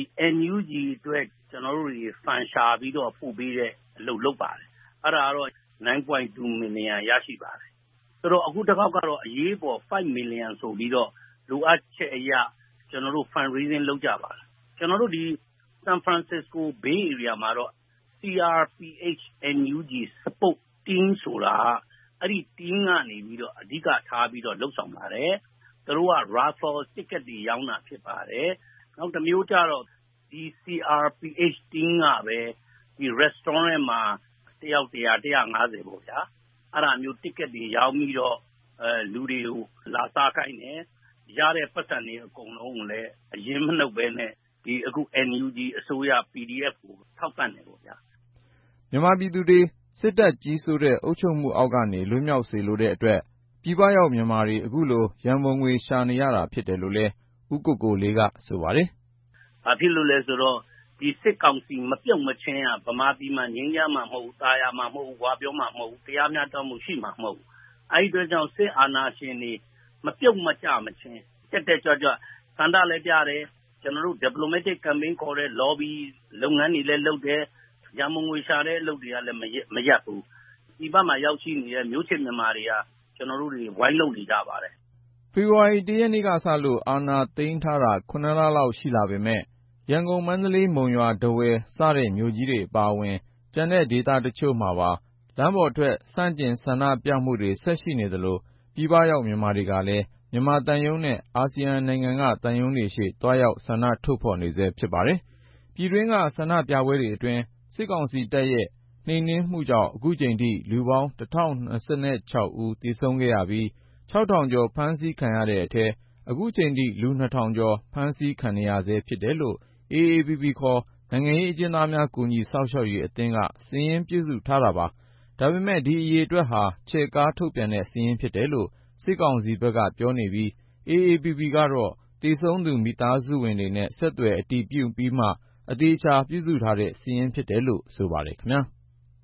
NUG အတွက်ကျွန်တော်တို့တွေဖန်ရှာပြီးတော့ပို့ပေးတဲ့အလုပ်လုပ်ပါတယ်အဲ့ဒါကတော့ 9.2 million ရရှိပါတယ်ဆိုတော့အခုတစ်ခေါက်ကတော့အရေးပေါ်5 million ဆိုပြီးတော့လိုအပ်ချက်အရာကျွန်တော်တို့ fundraising လုပ်ကြပါတယ်ကျွန်တော်တို့ဒီ San Francisco Bay Area မှာတော့ CRPH NUG Support Team ဆိုတာအဲ့ဒီ team ကနေပြီးတော့အဓိကထားပြီးတော့လှုပ်ဆောင်ပါတယ်သူတို့က raffle ticket တွေရောင်းတာဖြစ်ပါတယ်နောက်တစ်မျိုးကြတော့ဒီ CRPH team ကပဲဒီ restaurant မှာတယောက်100 150ပေါ့ဗျာအဲ့ဒါမျိုး ticket တွေရောင်းပြီးတော့လူတွေကိုလာစားခိုင်းတယ်ရတဲ့ပတ်စံတွေအကုန်လုံးလည်းအရင်မနှုတ်ပဲနဲ့ဒီအခု NUG အစိုးရ PDF ကိုထောထောက်ပံ့တယ်ပေါ့ဗျာမြန်မာပြည်သူတွေစစ်တပ်ကြီးစိုးတဲ့အုပ်ချုပ်မှုအောက်ကနေလွတ်မြောက်စေလိုတဲ့အတွက်ပြည်ပရောက်မြန်မာတွေအခုလိုရန်ပုံငွေရှာနေရတာဖြစ်တယ်လို့လဲဦးကိုကိုလေးကဆိုပါတယ်။ဘာဖြစ်လို့လဲဆိုတော့ဒီစစ်ကောင်စီမပြုတ်မချင်းကဗမာပြည်မှာငြိမ်းချမ်းမှာမဟုတ်ဘူးတာယာမှာမဟုတ်ဘူးဝါပြောမှာမဟုတ်ဘူးတရားမျှတမှုရှိမှာမဟုတ်ဘူးအဲဒီအတွက်ကြောင့်စစ်အာဏာရှင်တွေမပြုတ်မကြမချင်းတက်တက်ကြွကြွစန္ဒလည်းပြတယ်ကျွန်တော်တို့ diplomatic campaign ခေါ်တဲ့ lobby လုပ်ငန်းတွေလည်းလုပ်တယ်ရန်ပုံငွေရှာတဲ့အလုပ်တွေကလည်းမရပ်ဘူးဒီဘက်မှာရောက်ရှိနေတဲ့မျိုးချစ်မြန်မာတွေကကျွန်တော်တို့တွေဝိုင်းလုပ်နေကြပါတယ်ဖေဖော်ဝါရီ၁ရက်နေ့ကစလို့အာဏာသိမ်းထားတာ9လလောက်ရှိလာပေမဲ့ရန်ကုန်မန္တလေးမုံရွာထားဝယ်စတဲ့မြို့ကြီးတွေအပါအဝင်ကျန်တဲ့ဒေသတချို့မှာပါလမ်းပေါ်ထွက်ဆန့်ကျင်ဆန္ဒပြမှုတွေဆက်ရှိနေသလိုပြည်ပရောက်မြန်မာတွေကလည်းမြန်မာသံရုံးနဲ့အာဆီယံနိုင်ငံကသံရုံးတွေရှေ့တွားရောက်ဆန္ဒထုတ်ဖော်နေဆဲဖြစ်ပါတယ်။ပြည်တွင်းကဆန္ဒပြပွဲတွေအတွင်းစစ်ကောင်စီတပ်ရဲ့နှိမ်နင်းမှုကြောင့်အခုချိန်ထိလူပေါင်း1026ဦးသေဆုံးခဲ့ရပြီး6000ကျော်ဖမ်းဆီးခံရတဲ့အထဲအခုချိန်ထိလူ2000ကျော်ဖမ်းဆီးခံနေရဆဲဖြစ်တယ်လို့ AAPP ခေါ်နိုင်ငံရေးအကျဉ်းသားများကူညီစောင့်ရှောက်ရေးအသင်းကစာရင်းပြုစုထားတာပါ။ဒါပေမဲ့ဒီအရေအတွက်ဟာချဲ့ကားထုတ်ပြန်တဲ့စာရင်းဖြစ်တယ်လို့စစ်ကောင်စီဘက်ကပြောနေပြီး AAPP ကတော့သေဆုံးသူမိသားစုဝင်တွေနဲ့ဆက်သွယ်အတည်ပြုပြီးမှအသေချာပြုစုထားတဲ့စာရင်းဖြစ်တယ်လို့ဆိုပါတယ်ခင်ဗျာ။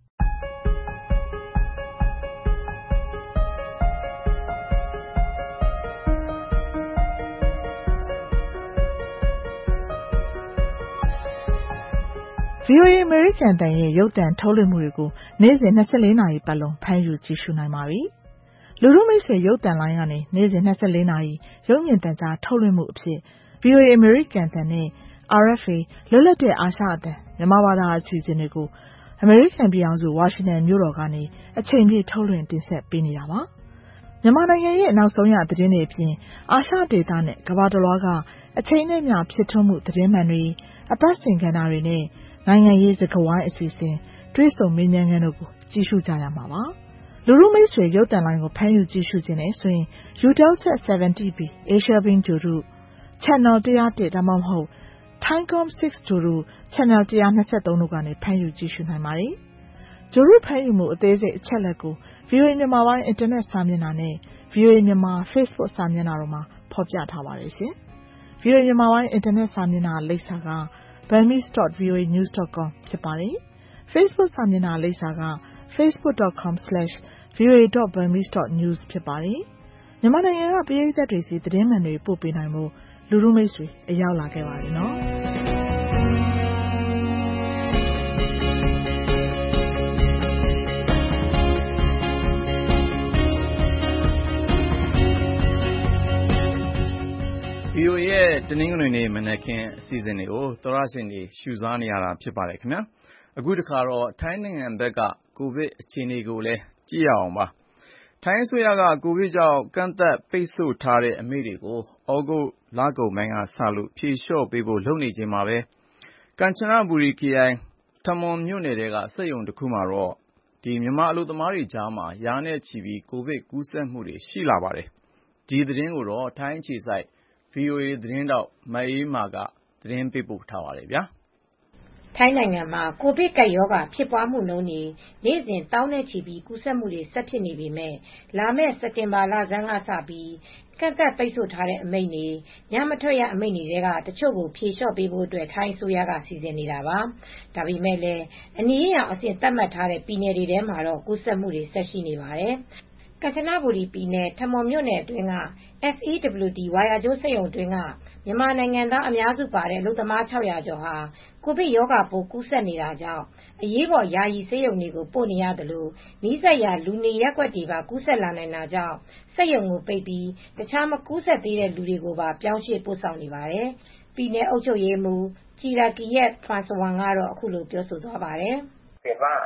VOA အမေရိကန်တန်ရဲ့ရုပ်သံထုတ်လွှင့်မှုတွေကိုနေ့စဉ်24နာရီပတ်လုံးဖမ်းယူကြည့်ရှုနိုင်ပါပြီ။လူထုမိတ်ဆွေရုပ်သံလိုင်းကနေနေ့စဉ်24နာရီရုပ်မြင်သံကြားထုတ်လွှင့်မှုအဖြစ် VOA အမေရိကန်တန်နဲ့ RFA လွတ်လပ်တဲ့အာရှအသံမြန်မာဘာသာအစီအစဉ်တွေကိုအမေရိကန်ပြည်ထောင်စုဝါရှင်တန်မြို့တော်ကနေအချိန်ပြည့်ထုတ်လွှင့်တင်ဆက်ပေးနေတာပါ။မြန်မာနိုင်ငံရဲ့နောက်ဆုံးရသတင်းတွေအပြင်အာရှဒေသနဲ့ကမ္ဘာတစ်လွှားကအချိန်နဲ့မျှဖြစ်ထွန်းမှုသတင်းမှန်တွေအပတ်စဉ်ကဏ္ဍတွေနဲ့နိုင်ငံရေးစကားဝိုင်းအစီအစဉ်တွေ့ဆုံမေးမြန်းခန်းတို့ကိုကြည့်ရှုကြရမှာပါ။လူထုမိတ်ဆွေရုပ်သံလိုင်းကိုဖမ်းယူကြည့်ရှုခြင်းနဲ့ဆိုရင် UTELCHAT 70B Asia Beam ဂြိုလ်တု Channel 101ဒါမှမဟုတ် Thaicom 6 ဂြိုလ်တု Channel 123တို့ကနေဖမ်းယူကြည့်ရှုနိုင်ပါတယ်။ဂြိုလ်တုဖမ်းယူမှုအသေးစိတ်အချက်အလက်ကို VOA မြန်မာပိုင်းအင်တာနက်စာမျက်နှာနဲ့ VOA မြန်မာ Facebook စာမျက်နှာတို့မှာဖော်ပြထားပါတယ်ရှင်။ VOA မြန်မာပိုင်းအင်တာနက်စာမျက်နှာလိပ်စာကburmese.voanews.com ဖြစ်ပါတယ်။ Facebook စာမျက်နှာလိပ်စာက facebook.com/voa.burmese.news ဖြစ်ပါတယ်။မြန်မာနိုင်ငံကပရိသတ်တွေစီသတင်းမှန်တွေပို့ပေးနိုင်ဖို့လူထုမိတ်ဆွေအရောက်လာခဲ့ပါတယ်နော်။ VOA ရဲ့တနင်္ဂနွေနေ့မနက်ခင်းအစီအစဉ်တွေကိုသောရရှင်တွေရှုစားနေရတာဖြစ်ပါတယ်ခင်ဗျာအခုတခါတော့ထိုင်းနိုင်ငံဘက်ကကိုဗစ်အခြေအနေကိုလည်းကြည့်ရအောင်ပါထိုင်းအစိုးရကကိုဗစ်ကြောင့်ကန့်သတ်ပိတ်ဆို့ထားတဲ့အမိန့်တွေကိုဩဂုတ်လကုန်ပိုင်းကစလို့ဖြေလျှော့ပေးဖို့လုပ်နေချိန်မှာပဲကမ်ချနဘူရီခရိုင်ထမွန်မြို့နယ်ကစက်ရုံတစ်ခုမှာတော့မြန်မာအလုပ်သမားတွေကြားမှာရာနဲ့ချီပြီးကိုဗစ်ကူးစက်မှုတွေရှိလာပါတယ်ဒီသတင်းကိုတော့ထိုင်းအခြေစိုက်VOA သတင်းထောက်မအေးအေးမာကသတင်းပေးပို့ထားပါတယ်။ထိုင်းနိုင်ငံမှာကိုဗစ်ကပ်ရောဂါဖြစ်ပွားမှုနှုန်းနေ့စဉ်သောင်းနဲ့ချီပြီးကူးစက်မှုတွေဆက်ဖြစ်နေပေမဲ့လာမယ့်စက်တင်ဘာလဆန်းကစပြီးကန့်သတ်ပိတ်ဆို့ထားတဲ့အမိန့်တွေညမထွက်ရအမိန့်တွေကတချို့ကိုဖြေလျှော့ပေးဖို့ထိုင်းအစိုးရကစီစဉ်နေတာပါ။ဒါပေမဲ့လည်းအနီရောင်အဆင့်သတ်မှတ်ထားတဲ့ပြည်နယ်တွေထဲမှာတော့ကူးစက်မှုတွေဆက်ရှိနေပါတယ်။ကမ်ချနဘူရီပြည်နယ်ထမွန်မြို့နယ်အတွင်းက FEWD ဝါယာကြိုးစက်ရုံအတွင်းကမြန်မာနိုင်ငံသားအများစုပါတဲ့အလုပ်သမား600ကျော်ဟာကိုဗစ်ရောဂါပိုးကူးစက်နေတာကြောင့်အရေးပေါ်ယာယီဆေးရုံတွေကိုပို့နေရသလိုနီးစပ်ရာလူနေရပ်ကွက်တွေပါကူးစက်လာနိုင်တာကြောင့်စက်ရုံကိုပိတ်ပြီးတခြားမကူးစက်သေးတဲ့လူတွေကိုပါပြောင်းရွှေ့ပို့ဆောင်နေပါတယ်။ပြည်နယ်အုပ်ချုပ်ရေးမှူး Jirakiat Phumsawat ကတော့အခုလိုပြောဆိုသွားပါတယ်။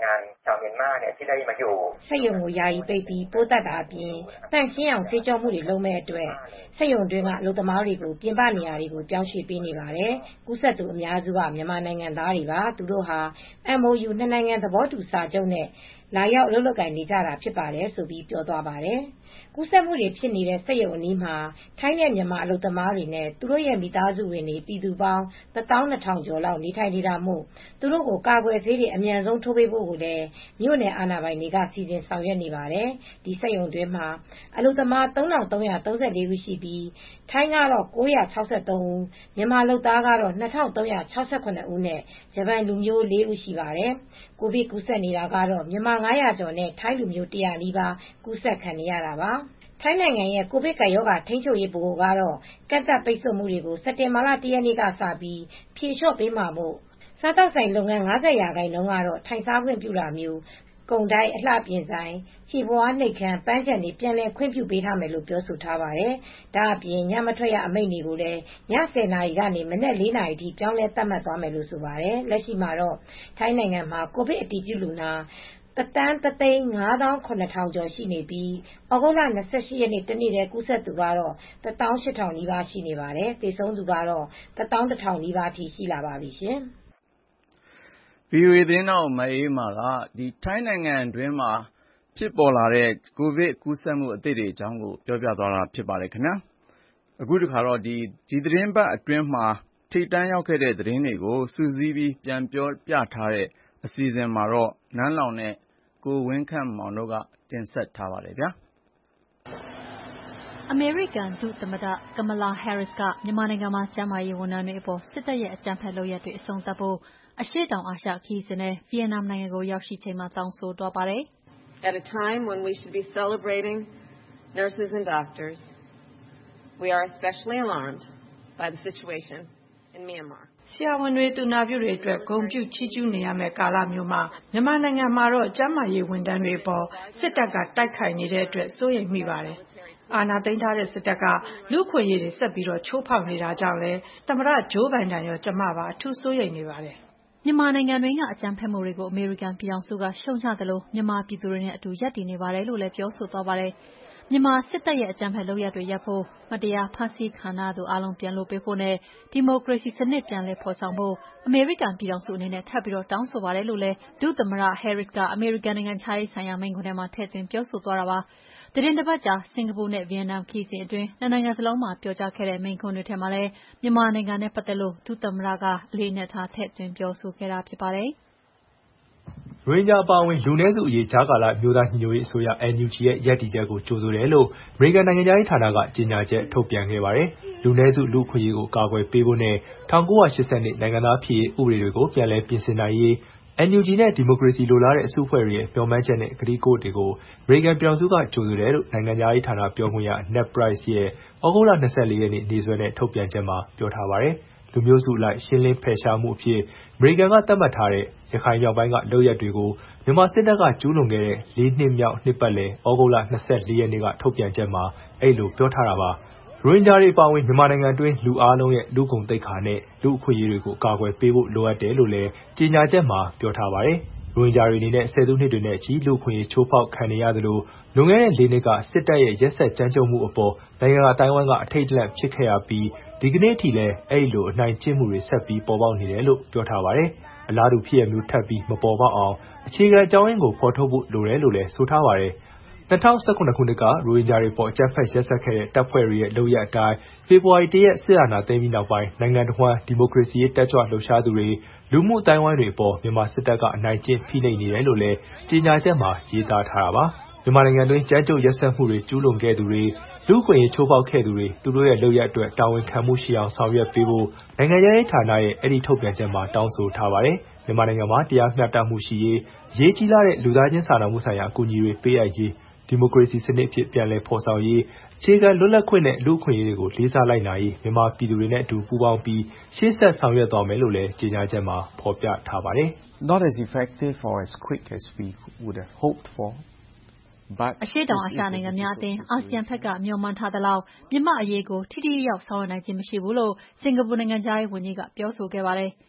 งานชาวเมียนมาเนี่ยที่ได้มาอยู่စက်ရုံကိုယာယီပိတ်ပြီးပိုးတတ်တာအပြင်တန့်ရှင်းအောင်ဆေးကြောမှုတွေလုပ်မဲ့အတွက်စက်ရုံတွင်းကအလုပ်သမားတွေကိုပြင်ပနေရာတွေကိုပြောင်းရွှေ့ပေးနေပါတယ်။ကူးစက်သူအများစုကမြန်မာနိုင်ငံသားတွေပါ။သူတို့ဟာ MOU နှစ်နိုင်ငံသဘောတူစာချုပ်နဲ့လာရောက်အလုပ်လုပ်ကိုင်နေကြတာဖြစ်ပါတယ်ဆိုပြီးပြောသွားပါတယ်။ကူးစက်မှုတွေဖြစ်နေတဲ့စက်ရုံအနီးမှာထိုင်းနဲ့မြန်မာအလုပ်သမားတွေနဲ့သူတို့ရဲ့မိသားစုဝင်တွေပြည်သူပေါင်း12000ကျော်လောက်နေထိုင်နေတာမို့သူတို့ကိုကာကွယ်ဆေးတွေအမြန်ဆုံးထိုးပေးဖို့ကိုလည်းမြို့နယ်အာဏာပိုင်တွေကစီစဉ်ဆောင်ရွက်နေပါတယ်။ဒီစက်ရုံတွင်းမှာအလုပ်သမား3334ဦးရှိပြီးထိုင်းကတော့963ဦးမြန်မာလုပ်သားကတော့2368ဦးနဲ့ဂျပန်လူမျိုး4ဦးရှိပါတယ်။ကိုဗစ်ကူးစက်နေတာကတော့မြန်မာ900ကျော်နဲ့ထိုင်းလူမျိုး100နီးပါးကူးစက်ခံနေရတာပါ။ထိုင်းနိုင်ငံရဲ့ကိုဗစ်ကပ်ရောဂါထိန်းချုပ်ရေးဗဟိုကတော့ကန့်သတ်ပိတ်ဆို့မှုတွေကိုစက်တင်ဘာလ1ရက်နေ့ကစပြီးဖြေလျှော့ပေးမှာမို့စားတောက်ဆိုင်လုပ်ငန်း90%ကတော့ထိုင်စားခွင့်ပြုတာမျိုးကုန်တိုင်းအလှပြင်ဆိုင်ခြေပွားနှိပ်ခမ်းပန်းချံတွေပြန်လည်ခွင့်ပြုပေးထားမယ်လို့ပြောဆိုထားပါတယ်။ဒါအပြင်ညမထွက်ရအမိန့်တွေကိုလည်းည10:00 နာရီကနေမနက်4:00 နာရီထိပြောင်းလဲသတ်မှတ်သွားမယ်လို့ဆိုပါတယ်။လက်ရှိမှာတော့ထိုင်းနိုင်ငံမှာကိုဗစ်အတည်ပြုလူနာ1,157,000 ကျော်ရှိနေပြီးဩဂုတ်လ28ရက်နေ့တနေ့တည်းကူးစက်သူကတော့18,000 နီးပါးရှိနေပါတယ်။သေဆုံးသူကတော့11,000 နီးပါးထိရှိလာပါပြီရှင်။ VOA သတင်းထောက်မအေးမာကထိုင်းနိုင်ငံတွင်းမှာဖြစ်ပေါ်လာတဲ့ကိုဗစ်ကူးစက်မှုအသစ်တွေအကြောင်းကိုပြောပြသွားတာဖြစ်ပါတယ်ခင်ဗျာ။အခုတခါတော့ဒီသတင်းပတ်အတွင်းမှာထိပ်တန်းရောက်ခဲ့တဲ့သတင်းတွေကိုစုစည်းပြီးပြန်ပြောပြထားတဲ့အစီအစဉ်မှာတော့နန်းလောင်နဲ့ကိုဝင်းခန့်မောင်တို့ကတင်ဆက်ထားပါတယ်ဗျာအမေရိကန်ဒုသမ္မတကမလာဟဲရစ်ကမြန်မာနိုင်ငံမှာကျန်းမာရေးဝန်ထမ်းတွေအပေါ်စစ်တပ်ရဲ့အကြမ်းဖက်လုပ်ရပ်တွေအဆုံးသတ်ဖို့အရှေ့တောင်အာရှခရီးစဉ်နဲ့ဗီယက်နမ်နိုင်ငံကိုရောက်ရှိချိန်မှာတောင်းဆိုသွားပါတယ်။ At a time when we should be celebrating nurses and doctors, we are especially alarmed by the situation in Myanmar. ဆရာဝန်တွေသူနာပြုတွေအတွက်ဂုဏ်ပြုချီးကျူးနေရမယ့်ကာလမျိုးမှာမြန်မာနိုင်ငံမှာတော့ကျန်းမာရေးဝန်ထမ်းတွေပေါ်စစ်တပ်ကတိုက်ခိုက်နေတဲ့အတွက်စိုးရိမ်မိပါတယ်။အာဏာသိမ်းထားတဲ့စစ်တပ်ကလူ့အခွင့်အရေးတွေဆက်ပြီးချိုးဖောက်နေတာကြောင့်လည်းသမ္မတဂျိုးဘိုင်ဒန်ရောကျမပါအထူးစိုးရိမ်နေပါတယ်။မြန်မာနိုင်ငံတွင်းကအကြမ်းဖက်မှုတွေကိုအမေရိကန်ပြည်ထောင်စုကရှုံချသလိုမြန်မာပြည်သူတွေနဲ့အတူရပ်တည်နေပါတယ်လို့လည်းပြောဆိုသွားပါတယ်။မြန်မာစစ်တပ်ရဲ့အကြမ်းဖက်လုပ်ရပ်တွေရပ်ဖို့မတရားဖမ်းဆီးခံရသူအလုံးပြန်လွှတ်ပေးဖို့နဲ့ဒီမိုကရေစီစနစ်ပြန်လည်ဖော်ဆောင်ဖို့အမေရိကန်ပြည်ထောင်စုအနေနဲ့ထပ်ပြီးတောင်းဆိုပါတယ်လို့လည်းဒုသမ္မတဟဲရစ်ကအမေရိကန်နိုင်ငံခြားရေးဆိုင်ရာမိန့်ခွန်းထဲမှာထည့်သွင်းပြောဆိုသွားတာပါ။သတင်းတစ်ပတ်ကြာစင်ကာပူနဲ့ဗီယက်နမ်ခရီးစဉ်အတွင်းနိုင်ငံစလုံးမှာပြောကြားခဲ့တဲ့မိန့်ခွန်းတွေထဲမှာလည်းမြန်မာနိုင်ငံနဲ့ပတ်သက်လို့ဒုသမ္မတကအလေးအနက်ထားထည့်သွင်းပြောဆိုခဲ့တာဖြစ်ပါတယ်။ရိုဟင်ဂျာအပါအဝင်လူနည်းစုအရေးကြားကာလမျိုးသားညီညွတ်ရေးအစိုးရ NUG ရဲ့ရပ်တည်ချက်ကိုကြိုဆိုတယ်လို့အမေရိကန်နိုင်ငံခြားရေးဌာနကကြေညာချက်ထုတ်ပြန်ခဲ့ပါတယ်။လူနည်းစုလူ့အခွင့်အရေးကိုကာကွယ်ပေးဖို့နဲ့1980နှစ်နိုင်ငံသားဖြစ်ရေးဥပဒေတွေကိုပြန်လည်ပြင်ဆင်နိုင်ရေး NUG နဲ့ဒီမိုကရေစီလိုလားတဲ့အစုအဖွဲ့တွေရဲ့မျှော်မှန်းချက်နဲ့ကတိကဝတ်တွေကိုအမေရိကန်ပြည်ထောင်စုကကြိုဆိုတယ်လို့နိုင်ငံခြားရေးဌာနပြောခွင့်ရ Ned Price ရဲ့ဩဂုတ်လ24ရက်နေ့နေ့စွဲနဲ့ထုတ်ပြန်ချက်မှာပြောထားပါတယ်။လူမျိုးစုလိုက်ရှင်းလင်းဖယ်ရှားမှုအဖြစ်အမေရိကန်ကသတ်မှတ်ထားတဲ့ရခိုင်မြောက်ပိုင်းကလုပ်ရပ်တွေကိုမြန်မာစစ်တပ်ကကျူးလွန်ခဲ့တဲ့4နှစ်မြောက်နှစ်ပတ်လည်ဩဂုတ်လ24ရက်နေ့ကထုတ်ပြန်ချက်မှာအဲ့လိုပြောထားတာပါ။ရိုဟင်ဂျာတွေအပါအဝင်မြန်မာနိုင်ငံတွင်းလူအားလုံးရဲ့လူ့ဂုဏ်သိက္ခာနဲ့လူ့အခွင့်အရေးတွေကိုကာကွယ်ပေးဖို့လိုအပ်တယ်လို့လည်းကြေညာချက်မှာပြောထားပါတယ်။ရိုဟင်ဂျာတွေအနေနဲ့ဆယ်စုနှစ်တွေနဲ့အကြီးလူ့အခွင့်အရေးချိုးဖောက်ခံနေရသလိုလွန်ခဲ့တဲ့4နှစ်ကစစ်တပ်ရဲ့ရက်စက်ကြမ်းကြုတ်မှုအပေါ်နိုင်ငံအတိုင်းအဝန်းကအထိတ်တလန့်ဖြစ်ခဲ့ရပြီးဒီကနေ့အထိလည်းအဲ့လိုအနိုင်ကျင့်မှုတွေဆက်ပြီးပေါ်ပေါက်နေတယ်လို့ပြောထားပါတယ်။အလားတူဖြစ်ရမျိုးထပ်ပြီးမပေါ်ပေါက်အောင်အခြေခံအကြောင်းရင်းကိုဖော်ထုတ်ဖို့လိုတယ်လို့လည်းဆိုထားပါတယ်။2019ခုနှစ်ကရိုဟင်ဂျာတွေပေါ်အကြမ်းဖက်ရက်စက်ခဲ့တဲ့တပ်ဖွဲ့တွေရဲ့လုပ်ရပ်အတိုင်းဖေဖော်ဝါရီ1ရက်စစ်အာဏာသိမ်းပြီးနောက်ပိုင်းနိုင်ငံတော်ဝန်ဒီမိုကရေစီရေးတက်ကြွလှုပ်ရှားသူတွေလူမှုအတိုင်းအဝိုင်းတွေအပေါ်မြန်မာစစ်တပ်ကအနိုင်ကျင့်ဖိနှိပ်နေတယ်လို့လည်းကြေညာချက်မှာရေးသားထားတာပါ။မြန်မာနိုင်ငံတွင်းကြမ်းကြုတ်ရက်စက်မှုတွေကျူးလွန်ခဲ့သူတွေလူ့အခွင့်အရေးချိုးဖောက်ခဲ့သူတွေသူတို့ရဲ့လုပ်ရပ်အတွက်တာဝန်ခံမှုရှိအောင်ဆောင်ရွက်ပေးဖို့နိုင်ငံရေးဌာနရဲ့အဲ့ဒီထုတ်ပြန်ချက်မှာတောင်းဆိုထားပါတယ်။မြန်မာနိုင်ငံမှာတရားမျှတမှုရှိရေးအရေးကြီးလာတဲ့လူသားချင်းစာနာမှုဆိုင်ရာအကူအညီတွေပေးအပ်ရေးဒီမိုကရေစီစနစ်ဖြစ်ပြန်လည်ဖော်ဆောင်ရေးအခြေခံလွတ်လပ်ခွင့်နဲ့လူ့အခွင့်အရေးတွေကိုလေးစားလိုက်နာရေးမြန်မာပြည်သူတွေနဲ့အတူပူးပေါင်းပြီးရှေ့ဆက်ဆောင်ရွက်သွားမယ်လို့လည်းကြေညာချက်မှာဖော်ပြထားပါတယ်။ Not as effective or as quick as we would have hoped for အရှေ့တောင်အာရှနိုင်ငံများအသင်းအာဆီယံဘက်ကမျှော်မှန်းထားသလောက်မြန်မာအရေးကိုထိထိရောက်ဆောင်ရွက်နိုင်ခြင်းမရှိဘူးလို့စင်ကာပူနိုင်ငံခြားရေးဝန်ကြီးကပြောဆိုခဲ့ပါတယ်။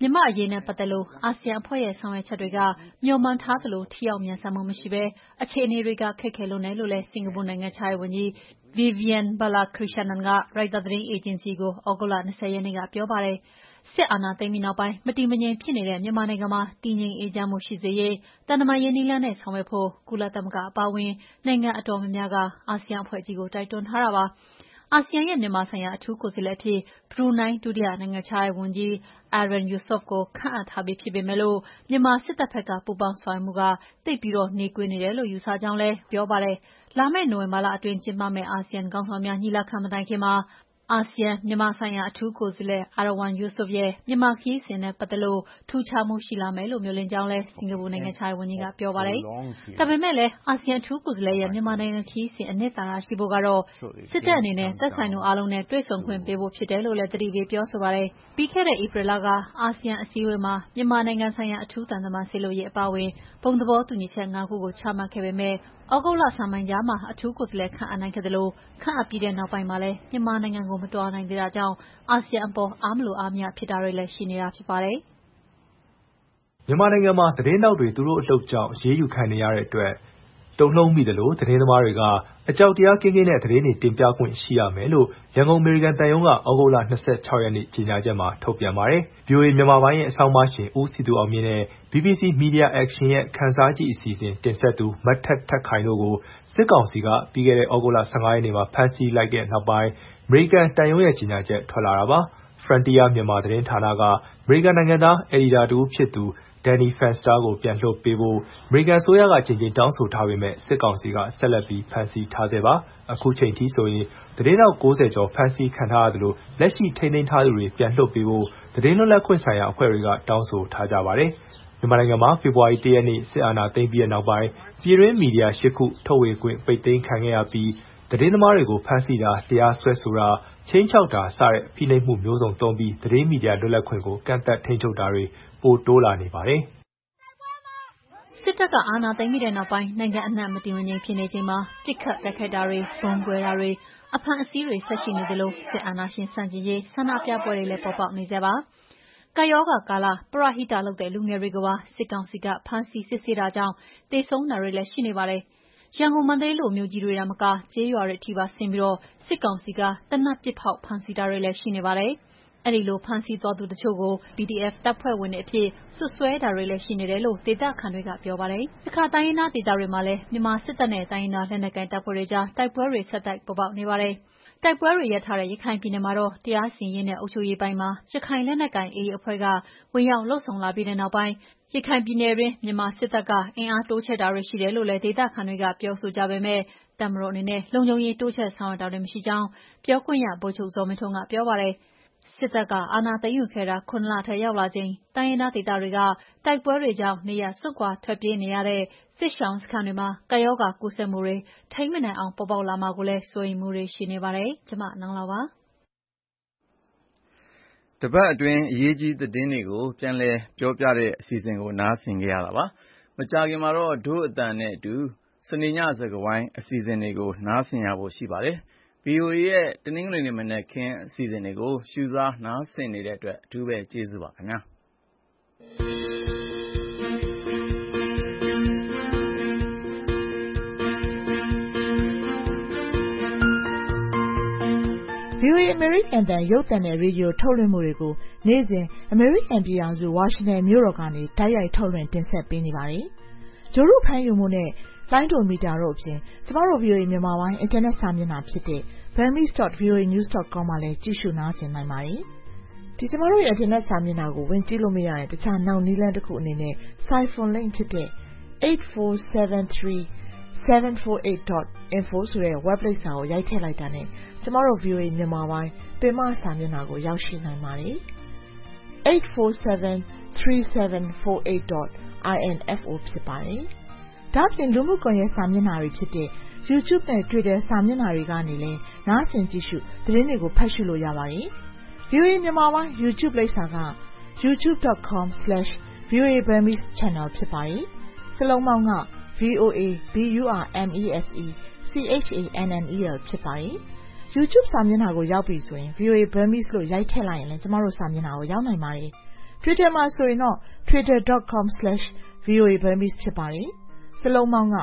မြန်မာ့အရေးနဲ့ပတ်သက်လို့အာဆီယံအဖွဲ့ရဲ့ဆောင်ရွက်ချက်တွေကမျှော်မှန်းထားသလိုထိရောက်မြန်ဆန်မှုမရှိဘဲအခြေအနေတွေကခက်ခဲလွန်းတယ်လို့လည်းစင်ကာပူနိုင်ငံခြားရေးဝန်ကြီး Vivian Balakrishnan ကရိုက်တာသတင်းအေဂျင်စီကိုဩဂုတ်လ20 ရက်နေ့ကပြောပါတယ်။စစ်အာဏာသိမ်းပြီးနောက်ပိုင်းမတည်မငြိမ်ဖြစ်နေတဲ့မြန်မာနိုင်ငံမှာတည်ငြိမ်အေးချမ်းမှုရှိစေရေးတန်တမာရေးနည်းလမ်းနဲ့ဆောင်ရွက်ဖို့ကုလသမဂ္ဂအပါအဝင်နိုင်ငံအတော်များများကအာဆီယံအဖွဲ့ကြီးကိုတိုက်တွန်းထားတာပါ။အာဆီယံရဲ့မြန်မာဆိုင်ရာအထူးကိုယ်စားလှယ်အဖြစ်ဘရူနိုင်းဒုတိယနိုင်ငံခြားရေးဝန်ကြီး Erywan Yusof ကိုခန့်အပ်ထားပြီးဖြစ်ပေမဲ့မြန်မာစစ်တပ်ဘက်ကပူးပေါင်းဆောင်ရွက်မှုကသိပ်ပြီးနှေးကွေးနေတယ်လို့ယူဆကြောင်းလည်းပြောပါတယ်။လာမယ့်နိုဝင်ဘာလအတွင်းကျင်းပမယ့်အာဆီယံခေါင်းဆောင်များညီလာခံမတိုင်ခင်မှာအာဆီယံမြန်မာဆိုင်ရာအထူးကိုယ်စားလှယ် Erywan Yusof ရဲ့မြန်မာခရီးစဉ်နဲ့ပတ်သက်လို့ထူးခြားမှုရှိလာမယ်လို့မျှော်လင့်ကြောင်းလည်းစင်ကာပူနိုင်ငံခြားရေးဝန်ကြီးကပြောပါတယ်။ဒါပေမဲ့လည်းအာဆီယံအထူးကိုယ်စားလှယ်ရဲ့မြန်မာနိုင်ငံခရီးစဉ်အနှစ်သာရရှိဖို့ကတော့စစ်တပ်အနေနဲ့သက်ဆိုင်သူအားလုံးနဲ့တွေ့ဆုံခွင့်ပေးဖို့ဖြစ်တယ်လို့လည်းသတိပေးပြောဆိုပါတယ်။ပြီးခဲ့တဲ့ဧပြီလကအာဆီယံအစည်းအဝေးမှာမြန်မာနိုင်ငံဆိုင်ရာအထူးသံတမန်စေလွှတ်ရေးအပါအဝင်ဘုံသဘောတူညီချက် 5 ခုကိုချမှတ်ခဲ့ပေမဲ့ဩဂုတ်လဆန်းပိုင်းကြားမှာအထူးကိုယ်စားလှယ်ခန့်အပ်နိုင်ခဲ့သလိုခန့်အပ်ပြီးတဲ့နောက်ပိုင်းမှာလည်းမြန်မာနိုင်ငံကိုမသွားနိုင်သေးတာကြောင့်အာဆီယံအပေါ်အားမလိုအားမရဖြစ်တာတွေလည်းရှိနေတာဖြစ်ပါတယ်။မြန်မာနိုင်ငံမှာသတင်းတောက်တွေသူတို့အလုပ်ကြောင့်ရေးယူခံနေရတဲ့အတွက်တုံ့လှုံမိတယ်လို့သတင်းသမားတွေကအကြောက်တရားကင်းကင်းနဲ့သတင်းတွေတင်ပြခွင့်ရှိရမယ်လို့ရန်ကုန်အမေရိကန်တန်ယုံကဩဂုတ်လ26 ရက်နေ့ကြေညာချက်မှာထုတ်ပြန်ပါတယ်။ VOA မြန်မာပိုင်းရဲ့အဆောင်ပါရှင်ဦးစီသူအောင်မြင့်နဲ့ BBC Media Action ရဲ့ခန်းစားကြည့်အစီအစဉ်တင်ဆက်သူမတ်ထက်ထက်ခိုင်တို့ကိုစစ်ကောင်စီကပြီးခဲ့တဲ့ဩဂုတ်လ15 ရက်နေ့မှာဖမ်းဆီးလိုက်တဲ့နောက်ပိုင်းအမေရိကန်တန်ယုံရဲ့ကြေညာချက်ထွက်လာတာပါ။ Frontier မြန်မာသတင်းဌာနကအမေရိကန်နိုင်ငံသားအယ်ဒီတာတူဖြစ်သူDanny Fenster ကိုပြန်လွှတ်ပေးဖို့အမေရိကန်အစိုးရကချိန်တောင်းဆိုထားပေမဲ့စစ်ကောင်စီကဆက်လက်ပြီးဖမ်းဆီးထားဆဲပါ။အခုချိန်ထိဆိုရင်သတင်းတောက်90ကျော်ဖမ်းဆီးခံထားရသလိုလက်ရှိထိန်းသိမ်းထားသူတွေပြန်လွှတ်ပေးဖို့သတင်းလွတ်လပ်ခွင့်ဆိုင်ရာအဖွဲ့တွေကတောင်းဆိုထားကြပါတယ်။မြန်မာနိုင်ငံမှာဖေဖော်ဝါရီ 1 ရက်နေ့စစ်အာဏာသိမ်းပြီးတဲ့နောက်ပိုင်းပြည်တွင်းမီဒီယာ8ခုထုတ်ဝေခွင့်ပိတ်သိမ်းခံခဲ့ရပြီးသတင်းသမားတွေကိုဖမ်းဆီးတာတရားစွဲဆိုတာချိန်ချောက်တာစတဲ့ဖိနှိပ်မှုမျိုးစုံသုံးပြီးသတင်းမီဒီယာလွတ်လပ်ခွင့်ကိုကန့်သတ်ထိန်းချုပ်တာတွေပိုတိုးလာနေပါတယ်။စစ်တပ်ကအာဏာသိမ်းပြီးတဲ့နောက်ပိုင်းနိုင်ငံအနှံ့မတည်မငြိမ်ဖြစ်နေချိန်မှာပစ်ခတ်တိုက်ခိုက်တာတွေဗုံးကွဲတာတွေအဖမ်းအဆီးတွေဆက်ရှိနေသလိုစစ်အာဏာရှင်ဆန့်ကျင်ရေးဆန္ဒပြပွဲတွေလည်းပေါ်ပေါက်နေကြပါ။ကပ်ရောဂါကာလပရဟိတလုပ်တဲ့လူငယ်တွေကိုပါစစ်ကောင်စီကဖမ်းဆီးစစ်ဆေးတာကြောင့်သေဆုံးတာတွေလည်းရှိနေပါတယ်။ရန်ကုန်မန္တလေးလိုမြို့ကြီးတွေဒါမကကျေးရွာတွေအထိပါဆင်းပြီးစစ်ကောင်စီကသေနတ်ပစ်ဖောက်ဖမ်းဆီးတာတွေလည်းရှိနေပါတယ်။အဲဒီလိုဖမ်းဆီးသွားသူတချို့ကို PDF တပ်ဖွဲ့ဝင်တွေအဖြစ်စွပ်စွဲတာတွေလည်းရှိနေတယ်လို့ဒေသခံတွေကပြောပါတယ်။တခါတိုင်းရင်းသားဒေသတွေမှာလည်းမြန်မာစစ်တပ်နဲ့တိုင်းရင်းသားလက်နက်ကိုင်တပ်ဖွဲ့တွေကြားတိုက်ပွဲတွေဆက်တိုက်ပေါ်ပေါက်နေပါတယ်။တိုက်ပွဲတွေရပ်ထားတဲ့ရခိုင်ပြည်နယ်မှာတော့တရားစီရင်ရေးနဲ့အုပ်ချုပ်ရေးပိုင်းမှာရခိုင်လက်နက်ကိုင် AA အဖွဲ့ကဝင်ရောက်လှုပ်ဆောင်လာပြီးတဲ့နောက်ပိုင်းရခိုင်ပြည်နယ်တွင်းမြန်မာစစ်တပ်ကအင်အားတိုးချဲ့တာတွေရှိတယ်လို့လည်းဒေသခံတွေကပြောဆိုကြပေမဲ့တပ်မတော်အနေနဲ့လုံခြုံရေးတိုးချဲ့ဆောင်ရွက်တာတွေမရှိကြောင်းပြောခွင့်ရဗိုလ်ချုပ်ဇော်မင်းထွန်းကပြောပါတယ်။စစ်တပ်ကအာဏာသိမ်းယူခဲ့တာ9 လထက်ရောက်လာချိန်တိုင်းရင်းသားဒေသတွေကတိုက်ပွဲတွေကြောင့်နေရပ်စွန့်ခွာထွက်ပြေးနေရတဲ့စစ်ရှောင်စခန်းတွေမှာကပ်ရောဂါကူးစက်မှုတွေထိန်းမနိုင်အောင်ပေါ်ပေါက်လာမှာကိုလည်းစိုးရိမ်မှုတွေရှိနေပါတယ်။ကျွန်မနန်းလောင်ပါတပတ်အတွင်းအရေးကြီးသတင်းတွေကိုပြန်လည်ပြောပြတဲ့အစီအစဉ်ကိုနားဆင်ကြရတာပါ။မကြာခင်မှာတော့ဒို့အတန်နဲ့အတူစနေညစကားဝိုင်းအစီအစဉ်တွေကိုနားဆင်ရဖို့ရှိပါတယ်။ VOA ရဲ့တနင်္ဂနွေနေ့မနက်ခင်းအစီအစဉ်တွေကိုရှုစားနားဆင်နေတဲ့အတွက်အထူးပဲကျေးဇူးပါခင်ဗျာ။ VOA အမေရိကန်တန်ရုပ်သံနဲ့ရေဒီယိုထုတ်လွှင့်မှုတွေကိုနေ့စဉ်အမေရိကန်ပြည်ထောင်စုဝါရှင်တန်မြို့တော်ကနေတိုက်ရိုက်ထုတ်လွှင့်တင်ဆက်ပေးနေပါတယ်။ဂျိုရုဖမ်းယူမှုနဲ့လိုင်းဒိုမီတာတို့အပြင်ကျမတို့ VOA မြန်မာပိုင်းအင်တာနက်စာမျက်နှာဖြစ်တဲ့ burmese.voanews.com မှာလည်းကြည့်ရှုနားဆင်နိုင်ပါတယ်။ဒီကျမတို့ရဲ့အင်တာနက်စာမျက်နှာကိုဝင်ကြည့်လို့မရတဲ့တခြားနောက်နည်းလမ်းတစ်ခုအနေနဲ့ Siphon link ဖြစ်တဲ့ 8473-748.info ဆိုတဲ့ web လိပ်စာကိုရိုက်ထည့်လိုက်တာနဲ့ကျမတို့ VOA မြန်မာပိုင်းပင်မစာမျက်နှာကိုရောက်ရှိနိုင်ပါတယ်။ 847-3748.info ဖြစ်ပါတယ်။ဒါ့အပြင်လူမှုကွန်ရက်စာမျက်နှာတွေဖြစ်တဲ့ YouTube နဲ့ Twitter စာမျက်နှာတွေကနေလည်းနားဆင်ကြည့်ရှုသတင်းတွေကိုဖတ်ရှုလို့ရပါတယ်။ VOA မြန်မာပိုင်း YouTube လိပ်စာက youtube.com/VOA Burmese Channel ဖြစ်ပါတယ်။စလုံးပေါင်းက VOA BURMESE CHANNEL ဖြစ်ပါတယ်။ YouTube စာမျက်နှာကိုရောက်ပြီဆိုရင် VOA Burmese လို့ရိုက်ထည့်လိုက်ရင်လည်းကျမတို့စာမျက်နှာကိုရောက်နိုင်ပါတယ်။ Twitter မှာဆိုရင်တော့ twitter.com/voaburmese ဖြစ်ပါတယ်။စလုံးပေါင်းက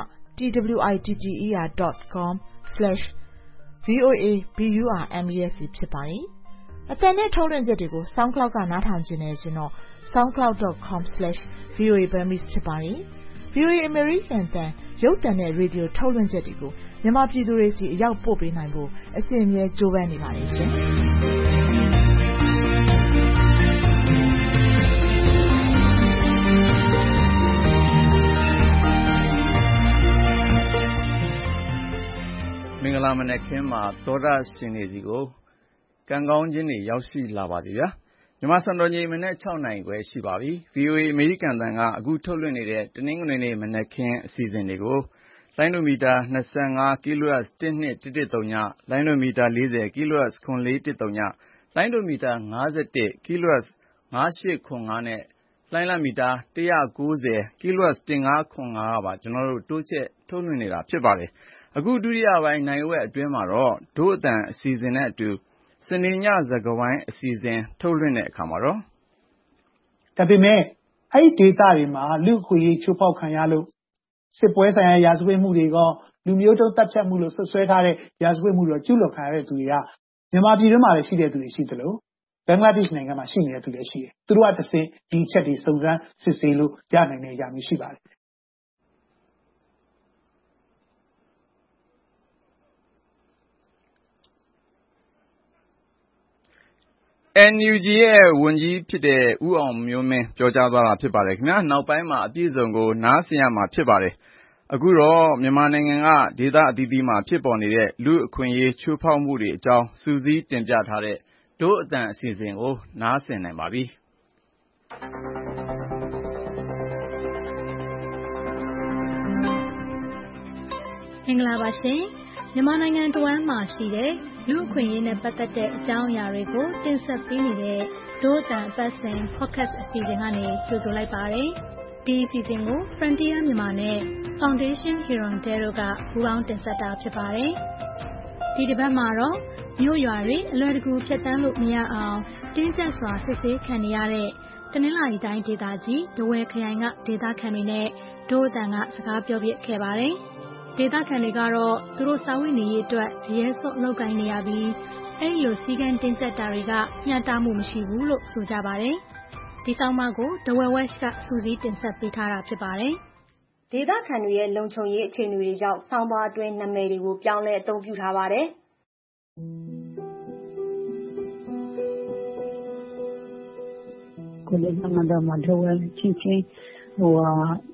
twiter.com/voaburmese ဖြစ်ပါတယ်။အသံနဲ့ထုတ်လွှင့်ချက်တွေကို SoundCloud ကနားထောင်ခြင်းနဲ့ဆိုတော့ soundcloud.com/voaburmese ဖြစ်ပါတယ်။ VOA American တန်ရုပ်သံနဲ့ရေဒီယိုထုတ်လွှင့်ချက်တွေကိုမြန်မာပြည်သူတွေစီအရောက်ပို့ပေးနိုင်ဖို့အစဉ်အမြဲကြိုးပမ်းနေပါတယ်ရှင်။မင်္ဂလာမနက်ခင်းမှာသောတာရှင်တွေစီကိုကံကောင်းခြင်းတွေရောက်ရှိလာပါစေဗျာမြန်မာစံတော်ချိန်မနက်6နာရီခွဲရှိပါပြီ VOA အမေရိကန်တန်ကအခုထုတ်လွှင့်နေတဲ့တနင်္ဂနွေနေ့မနက်ခင်းအစီအစဉ်တွေကိုလိုင်းဒိုမီတာ25 kHz 1213လိုင်းဒိုမီတာ40 kHz 9410လိုင်းဒိုမီတာ51 kHz 5805နဲ့လိုင်းလမီတာ190 kHz 1505ပါကျွန်တော်တို့တိုးချက်ထုတ်လွှင့်နေတာဖြစ်ပါတယ်အခုဒုတိယပိုင်းနိုင်ဝက်အတွင်းမှာတော့ဒို့အတန်အစီအစဉ်နဲ့အတူစနေညစကားဝိုင်းအစီအစဉ်ထုတ်လွှင့်တဲ့အခါမှာတော့ဒါပေမဲ့အဲ့ဒီဒေတာတွေမှာလူခွေရေးချိုးဖောက်ခံရလို့စစ်ပွဲဆိုင်ရာရာဇဝတ်မှုတွေကလူမျိုးတုံးတပ်ဖြတ်မှုလို့ဆွဆွဲထားတဲ့ရာဇဝတ်မှုတွေကျူးလွန်ခံရတဲ့သူတွေကမြန်မာပြည်တွင်းမှာလည်းရှိတဲ့သူတွေရှိသလိုဘင်္ဂလားဒေ့ရှ်နိုင်ငံမှာရှိနေတဲ့သူတွေရှိတယ်သူတို့ကတစ်ဆင့်ဒီအချက်တွေစုံစမ်းစစ်ဆေးလို့ရနိုင်တဲ့အရာမျိုးရှိပါတယ် NUG ရဲ့ဝန်ကြီးဖြစ်တဲ့ဦးအောင်မျိုးမင်းပြောကြားသွားတာဖြစ်ပါတယ်ခင်ဗျာနောက်ပိုင်းမှာအပြည့်အစုံကိုနားဆင်ရမှာဖြစ်ပါတယ်အခုတော့မြန်မာနိုင်ငံကဒေသအသီးသီးမှာဖြစ်ပေါ်နေတဲ့လူအခွင့်အရေးချိုးဖောက်မှုတွေအကြောင်းစူးစီးတင်ပြထားတဲ့ဒို့အတန်အစီအစဉ်ကိုနားဆင်နိုင်ပါပြီမင်္ဂလာပါရှင်မြန်မာနိုင်ငံတဝန်းမှာရှိတဲ့လူအခွင့်အရေးနဲ့ပတ်သက်တဲ့အကြောင်းအရာတွေကိုတင်ဆက်ပေးနေတဲ့ဒို့အတန်အပတ်စဉ် podcast အစီအစဉ်ကနေကြိုဆိုလိုက်ပါတယ်ဒီအစီအစဉ်ကို Frontier မြန်မာနဲ့ Foundation Hirondelle တို့ကပူးပေါင်းတင်ဆက်တာဖြစ်ပါတယ်ဒီတစ်ပတ်မှာတော့မြို့ရွာတွေအလွယ်တကူဖြတ်တန်းလို့မရအောင်တင်းကျပ်စွာစစ်ဆေးခံနေရတဲ့တနင်္လာရီတိုင်းဒေသကြီးဒဝယ်ခရိုင်ကဒေသခံတွေနဲ့ဒို့အတန်ကစကားပြောပြခဲ့ပါတယ်ဒေသခံတွေကတော့သူတို့စာဝတ်နေရေးအတွက်ရဲစွတ်လုပ်ကိုင်နေရပြီးအဲ့လိုစီကံတင်းကျပ်တာတွေကမျှတမှုမရှိဘူးလို့ဆိုကြပါတယ်ဒီဆောင်မကိုဒဝယ်ဝက်ရှ်ကစူးစီးတင်ဆက်ပေးထားတာဖြစ်ပါတယ်ဒေသခံတွေရဲ့လုံခြုံရေးအခြေအနေတွေကြောင့်ဆောင်းပါးအတွင်းနာမည်တွေကိုပြောင်းလဲအသုံးပြုထားပါတယ်ကိုလေးကတော့မတော်ဝင်ချင်းချင်းဟို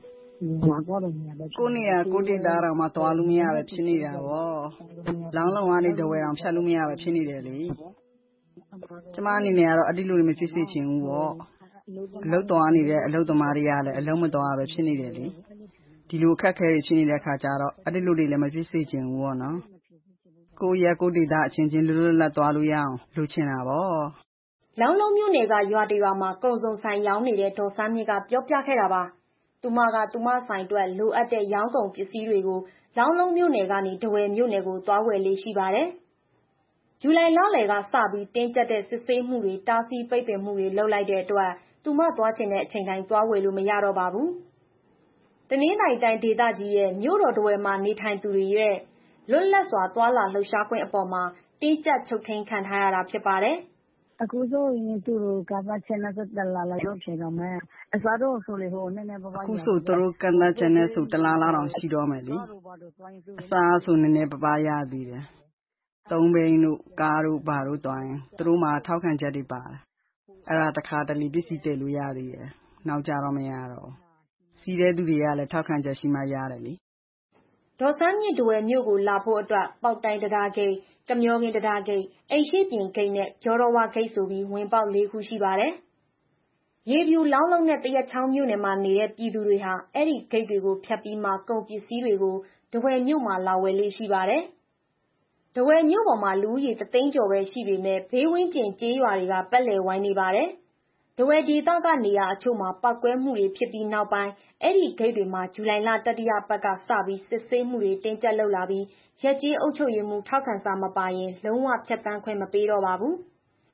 ကိုနေရကိုတေတာတော့မှသွားလို့မရပဲဖြစ်နေတာဗောလောင်းလုံးကနေတဝဲအောင်ဖြတ်လို့မရပဲဖြစ်နေတယ်လေကျမအနေနဲ့ကတော့အဲ့ဒီလိုမဖြစ်စေချင်ဘူးဗောအလုပ်သွားနေတဲ့အလုပ်သမားတွေကလည်းအလုံးမသွားပဲဖြစ်နေတယ်လေဒီလိုအခက်အခဲတွေဖြစ်နေတဲ့အခါကျတော့အဲ့ဒီလိုတွေလည်းမဖြစ်စေချင်ဘူးဗောနော်ကိုရကိုတေတာအချင်းချင်းလွတ်လွတ်လပ်သွားလို့ရအောင်လိုချင်တာဗောလောင်းလုံးမြို့နယ်ကရွာတရွာမှာကုံစုံဆိုင်ရောင်းနေတဲ့ဒေါ်စန်းမြင့်ကပြောပြခဲ့တာပါသူမကသူမဆိုင်အတွက်လိုအပ်တဲ့ရောင်းကုန်ပစ္စည်းတွေကိုလောင်းလုံးမြို့နယ်ကနေဒဝယ်မြို့နယ်ကိုသွားဝယ်လေးရှိပါတယ်။ဇူလိုင်လလယ်ကစပြီးတင်းကျပ်တဲ့စစ်ဆေးမှုတွေတားဆီးပိတ်ပင်မှုတွေလုပ်လိုက်တဲ့အတွက်သူမသွားချင်တဲ့အချိန်တိုင်းသွားဝယ်လို့မရတော့ပါဘူး။တနင်္သာရီတိုင်းဒေသကြီးရဲ့မြို့တော်ဒဝယ်မှာနေထိုင်သူတွေရဲ့လွတ်လပ်စွာသွားလာလှုပ်ရှားခွင့်အပေါ်မှာတင်းကျပ်ချုပ်ထိန်ခံထားရတာဖြစ်ပါတယ်။အခုဆိုရင်သူတို့ကပတ်ချင်တဲ့တလားလာတော့ဖြစ်တော့မယ်အစားတော့ဆိုလေဟိုနည်းနည်းပါးပါးအခုဆိုသူတို့ကန်တဲ့ချင်တဲ့ဆိုတလားလာတော့ရှိတော့မယ်လေအစားဆိုနည်းနည်းပါးပါးရသေးတယ်သုံးဘိန်းတို့ကားတို့ဘာတို့တွိုင်းသူတို့မှာထောက်ခံချက်တွေပါတယ်အဲ့ဒါတခါတလေပစ္စည်းတည်လို့ရသေးတယ်နောက်ကြတော့မရတော့စီးတဲ့သူတွေကလည်းထောက်ခံချက်ရှိမှရတယ်လေဒေါ်စန်းမြင့်ဒဝယ်မြို့ကိုလာဖို့အတွက်ပေါက်တိုင်းတရားဂိတ်ကမျောကင်းတရားဂိတ်အိမ်ရှိပြင်ဂိတ်နဲ့ကျော်တော်ဝါဂိတ်ဆိုပြီးဝင်ပေါက်၄ခုရှိပါတယ်ရေပြူလောင်းလုံးနဲ့တရက်ချောင်းမြို့နယ်မှာနေတဲ့ပြည်သူတွေဟာအဲ့ဒီဂိတ်တွေကိုဖြတ်ပြီးမှကုန်ပစ္စည်းတွေကိုဒဝယ်မြို့မှာလာဝယ်လေးရှိပါတယ်ဒဝယ်မြို့ပေါ်မှာလူဦးရေ3သိန်းကျော်ပဲရှိပေမဲ့ဘေးဝန်းကျင်ကျေးရွာတွေကပတ်လည်ဝိုင်းနေပါတယ်ဒဝယ်ဒေသကနေရာအချို့မှာပောက်ကွဲမှုတွေဖြစ်ပြီးနောက်ပိုင်းအဲ့ဒီဂိတ်တွေမှာဇူလိုင်လတတိယပတ်ကစပြီးစစ်ဆေးမှုတွေတင်းကျပ်လုပ်လာပြီးရက်ကျေးအုပ်ချုပ်ရေးမှုထောက်ခံစာမပါရင်လုံးဝဖြတ်တန်းခွင့်မပေးတော့ပါဘူး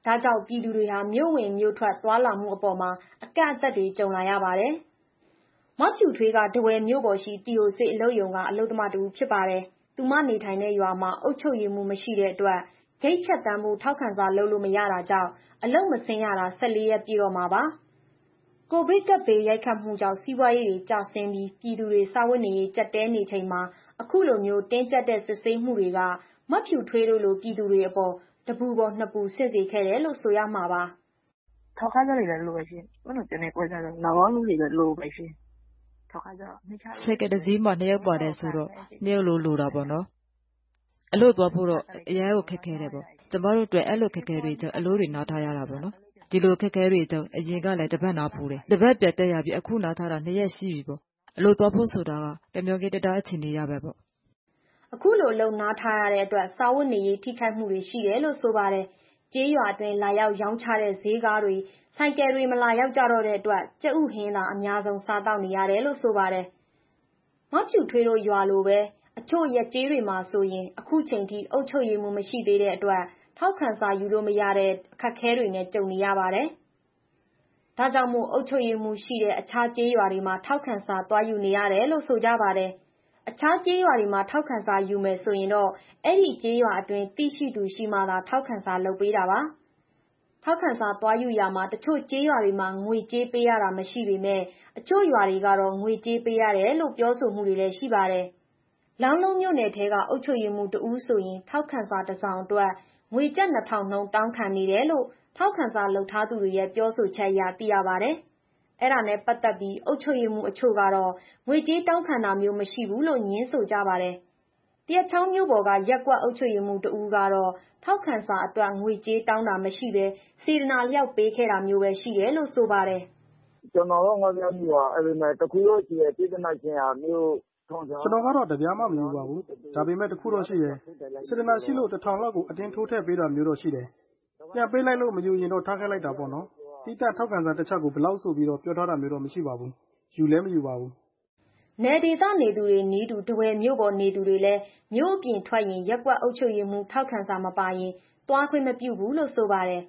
ဒါကြောင့်ပြည်သူတွေဟာမြို့ဝင်မြို့ထွက်သွားလာမှုအပေါ်မှာအကန့်အသတ်တွေကြုံလာရပါတယ်။မောက်ဖြူထွေးကထားဝယ်မြို့ပေါ်ရှိ TOC အလုပ်ရုံကအလုပ်သမားတူဖြစ်ပါတယ်။သူမနေထိုင်တဲ့ရွာမှာအုပ်ချုပ်ရေးမှုမရှိတဲ့အတွက်ဂိတ်ဖြတ်တန်းဖို့ထောက်ခံစာလုပ်လို့မရတာကြောင့်အလုပ်မဆင်းရတာ14 ရက်ပြည့်တော့မှာပါ။ကိုဗစ်ကပ်ဘေးရိုက်ခတ်မှုကြောင့်စီးပွားရေးတွေကျဆင်းပြီးပြည်သူတွေစားဝတ်နေရေးကြပ်တဲနေချိန်မှာအခုလိုမျိုးတင်းကျပ်တဲ့စစ်ဆေးမှုတွေကမဖြူထွေးတို့လိုပြည်သူတွေအပေါ်တပူပေါ်နှစ်ပူဆင့်စေခဲ့တယ်လို့ဆိုရမှာပါ။ထောက်ခံစာတွေလည်းလိုပဲရှင်။ဘယ်လိုကျနေပွဲကြတော့နောက်အောင်လူတွေလည်းလိုပဲရှင်။ထောက်ခံစာဆိုင်ကယ်တစ်စီးမှာ2 ယောက်ပါတယ်ဆိုတော့2 ယောက်လိုတာပေါ့နော်။အလို့သွားဖို့တော့အများကိုခက်ခဲတယ်ပေါ့။ကျမတို့အတွက်အဲ့လိုခက်ခဲတွေကြောင့်အလို့တွေနားထားရတာပေါ့နော်။ဒီလိုခက်ခဲတွေကြောင့်အရင်ကလည်းတစ်ပတ်နာပူတယ်။တစ်ပတ်ပြတ်တက်ရပြီးအခုနားထားတာ2 ရက်ရှိပြီပေါ့။အလို့သွားဖို့ဆိုတာကတမျိုးကြီးတအခြေအနေရပဲပေါ့။အခုလိုလုံနားထားရတဲ့အတွက်စားဝတ်နေရေးထိခိုက်မှုတွေရှိတယ်လို့ဆိုပါတယ်။ကျေးရွာအတွင်းလာရောက်ရောင်းချတဲ့ဈေးကားတွေဆိုင်ကယ်တွေမလာရောက်ကြတော့တဲ့အတွက်ကြက်ဥဟင်းသာအများဆုံးစားတောက်နေရတယ်လို့ဆိုပါတယ်။မောက်ဖြူထွေးတို့ရွာလိုပဲအချို့ရက်ကျေးတွေမှာဆိုရင်အခုချိန်ထိအုပ်ချုပ်ရေးမှုမရှိသေးတဲ့အတွက်ထောက်ခံစာယူလို့မရတဲ့အခက်အခဲတွေနဲ့ကြုံနေရပါတယ်။ဒါကြောင့်မို့အုပ်ချုပ်ရေးမှုရှိတဲ့အခြားကျေးရွာတွေမှာထောက်ခံစာသွားယူနေရတယ်လို့ဆိုကြပါတယ်။အခြားကျေးရွာတွေမှာထောက်ခံစာယူမယ်ဆိုရင်တော့အဲ့ဒီကျေးရွာအတွင်းသိရှိသူရှိမှသာထောက်ခံစာလုပ်ပေးတာပါ။ထောက်ခံစာသွားယူရမှာတချို့ကျေးရွာတွေမှာငွေကြေးပေးရတာမရှိပေမဲ့အချို့ရွာတွေကတော့ငွေကြေးပေးရတယ်လို့ပြောဆိုမှုတွေလည်းရှိပါတယ်။လောင်းလုံးမြို့နယ်ထဲကအုပ်ချုပ်ရေးမှုတဦးဆိုရင်ထောက်ခံစာတစ်စောင်အတွက်ငွေကျပ်2000နှုန်းတောင်းခံနေတယ်လို့ထောက်ခံစာလုပ်ထားသူတွေရဲ့ပြောဆိုချက်အရသိရပါတယ်။အဲ့ဒါနဲ့ပတ်သက်ပြီးအုပ်ချုပ်ရေးမှုအချို့ကတော့ငွေကြေးတောင်းခံတာမျိုးမရှိဘူးလို့ညင်းဆိုကြပါတယ်။တရက်ချောင်းမြို့ပေါ်ကရက်ကွက်အုပ်ချုပ်ရေးမှုတဦးကတော့ထောက်ခံစာအတွက်ငွေကြေးတောင်းတာမရှိပဲစေတနာလျောက်ပေးခဲ့တာမျိုးပဲရှိတယ်လို့ဆိုပါတယ်။ကျွန်တော်တော့ငါပြောမိပါအဲ့ဒီမဲ့တခုတော့ရှိရပြည်နာချင်းဟာမျိုးကျွန်တော်ကတော့တပြားမှမယူပါဘူးဒါပေမဲ့တခုတော့ရှိရယ်စေတနာရှိလို့1000လောက်ကိုအတင်းထိုးထည့်ပေးတာမျိုးတော့ရှိတယ်ပြန်ပေးလိုက်လို့မယူရင်တော့ထားခဲ့လိုက်တာပေါ့နော်တိကျထောက်ခံစာတစ်ချက်ကိုဘယ်လောက်ဆိုပြီးတော့ပြောထားတာမျိုးတော့မရှိပါဘူးယူလည်းမယူပါဘူးနယ်ဒေသနေသူတွေနီးတူတဝယ်မြို့ပေါ်နေသူတွေလည်းမြို့အပြင်ထွက်ရင်ရက်ကွက်အုပ်ချုပ်ရေးမှုထောက်ခံစာမပါရင်သွားခွင့်မပြုဘူးလို့ဆိုပါတယ်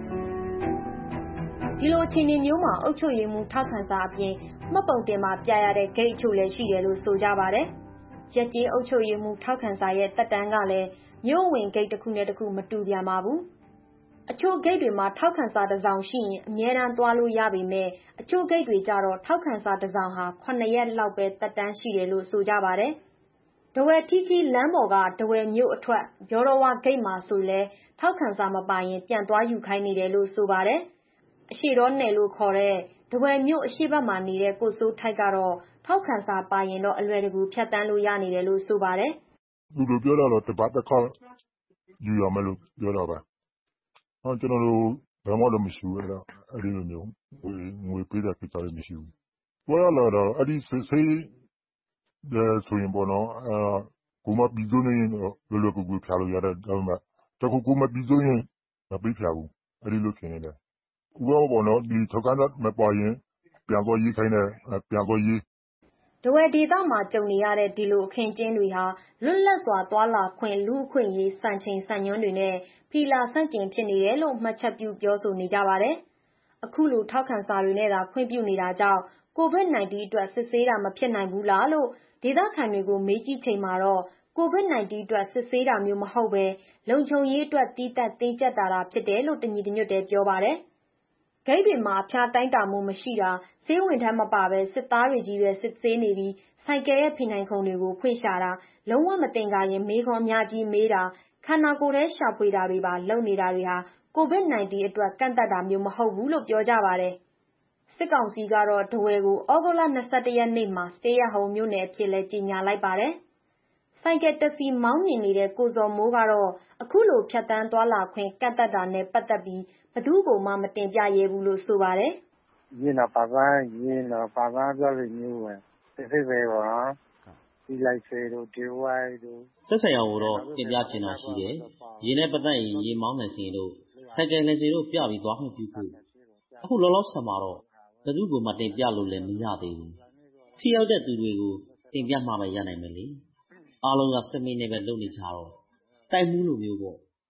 ဒီလိုအခြေအနေမျိုးမှာအုပ်ချုပ်ရေးမှုထောက်ခံစာအပြင်မှတ်ပုံတင်မှာပြရတဲ့ဂိတ်အချို့လည်းရှိတယ်လို့ဆိုကြပါတယ်ရက်ကျေးအုပ်ချုပ်ရေးမှုထောက်ခံစာရဲ့တက်တန်းကလည်းမြို့ဝင်ဂိတ်တစ်ခုနဲ့တစ်ခုမတူပြန်ပါဘူးအချို့ဂိတ်တွေမှာထောက်ခံစာတစ်စောင်ရှိရင်အမြဲတမ်းသွားလို့ရပေမဲ့အချို့ဂိတ်တွေကြတော့ထောက်ခံစာတစ်စောင်ဟာ9 ရက်လောက်ပဲတက်တန်းရှိတယ်လို့ဆိုကြပါတယ်။ဒဝယ်ထီခီလမ်းပေါ်ကဒဝယ်မြို့အထွက်ရောတော်ဝါဂိတ်မှာဆိုလဲထောက်ခံစာမပါရင်ပြန်သွားယူခိုင်းနေတယ်လို့ဆိုပါတယ်။အရှိတော်နယ်လို့ခေါ်တဲ့ဒဝယ်မြို့အရှိဘက်မှာနေတဲ့ကိုစိုးထိုက်ကတော့ထောက်ခံစာပါရင်တော့အလွယ်တကူဖြတ်တန်းလို့ရနေတယ်လို့ဆိုပါတယ်။သူတို့ပြောတာတော့တပတ်တစ်ခါယူရမယ်လို့ပြောတာပဲ။ကျွန်တော်တို့ဘာမှတော့မရှိဘူးအဲ့ဒီလိုမျိုးငွေပေးတဲ့ကိစ္စတွေမရှိဘူး။ပြောရလာတော့အဲ့ဒီစိတ်ဆိုရင်ပေါ့နော်ကိုမပြီးဆုံးရင်လောလောကူကူဖြာလို့ရတဲ့ဒါပေမဲ့တခုကိုမပြီးဆုံးရင်မပေးဖြာဘူးအဲ့ဒီလိုဖြစ်နေတယ်။ဥပမာပေါ့နော်ဒီထောက်ခံစာမပါရင်ပြန်သွားရေးခိုင်းတယ်ပြန်သွားရေးဒဝယ်ဒေသမှာကြုံနေရတဲ့ဒီလိုအခင်းကျင်းတွေဟာလွတ်လပ်စွာသွာလာခွင့်လူအခွင့်ရေးစံချိန်စံညွှန်းတွေနဲ့ဖီလာဆန့်ကျင်ဖြစ်နေတယ်လို့မှတ်ချက်ပြုပြောဆိုနေကြပါတယ်။အခုလိုထောက်ခံစာတွေနဲ့သာခွင့်ပြုနေတာကြောင့် COVID-19 အတွက်စစ်ဆေးတာမဖြစ်နိုင်ဘူးလားလို့ဒေသခံတွေကိုမေးကြည့်ချိန်မှာတော့ COVID-19 အတွက်စစ်ဆေးတာမျိုးမဟုတ်ပဲလုံခြုံရေးအတွက်တီးသန့်တင်းကျပ်တာဖြစ်တယ်လို့တညီတညွတ်တည်းပြောပါတယ်။ဂိတ်တွေမှာအဖျားတိုင်းတာမှုမရှိတာဆေးဝင်ထမ်းမပါပဲစစ်သားတွေကြီးပဲစစ်ဆေးနေပြီးဆိုင်ကယ်ရဲ့ဖိနိုင်ခုံတွေကိုဖွင့်ရှာတာလုံးဝမတင်ကြရင်မေးခွန်းအများကြီးမေးတာခန္ဓာကိုယ်ထဲရှာဖွေတာတွေပါလုပ်နေတာတွေဟာ COVID-19 အတွက်ကန့်သတ်တာမျိုးမဟုတ်ဘူးလို့ပြောကြပါတယ်။စစ်ကောင်စီကတော့ဒဝယ်ကိုဩဂုတ်လ21ရက်နေ့မှာ Stay at Home မြို့နယ်အဖြစ်လဲကြေညာလိုက်ပါတယ်။ဆိုင်ကယ်တက်စီမောင်းမြင်နေတဲ့ကိုဇော်မိုးကတော့အခုလိုဖြတ်တန်းသွားလာခွင့်ကန့်သတ်တာနဲ့ပတ်သက်ပြီးဘသူ့ကိုမှမတင်ပြရဲဘူးလို့ဆိုပါတယ်။ရင်တော့ပါပန်းပြောလို့မျိုးပဲစစ်ပဲပါဒီလိုက်စေတို့ဒီဝိုင်းတို့သက်ဆိုင်ရာကိုတော့တင်ပြချင်တာရှိတယ်။ရေနဲ့ပတ်သက်ရင်ရေမောင်းမယ်စီတို့ဆိုင်ကယ်လည်းစီတို့ပြပြီးသွားမှပြုဖို့အခုလောလောဆယ်မှာတော့ဘသူ့ကိုမှတင်ပြလို့လည်းမရသေးဘူး။ထိရောက်တဲ့သူတွေကိုတင်ပြမှပဲရနိုင်မယ်လေ။အားလုံးကစက်မင်းနဲ့ပဲလုပ်နေကြတော့တိုက်မှုလိုမျိုးပေါ့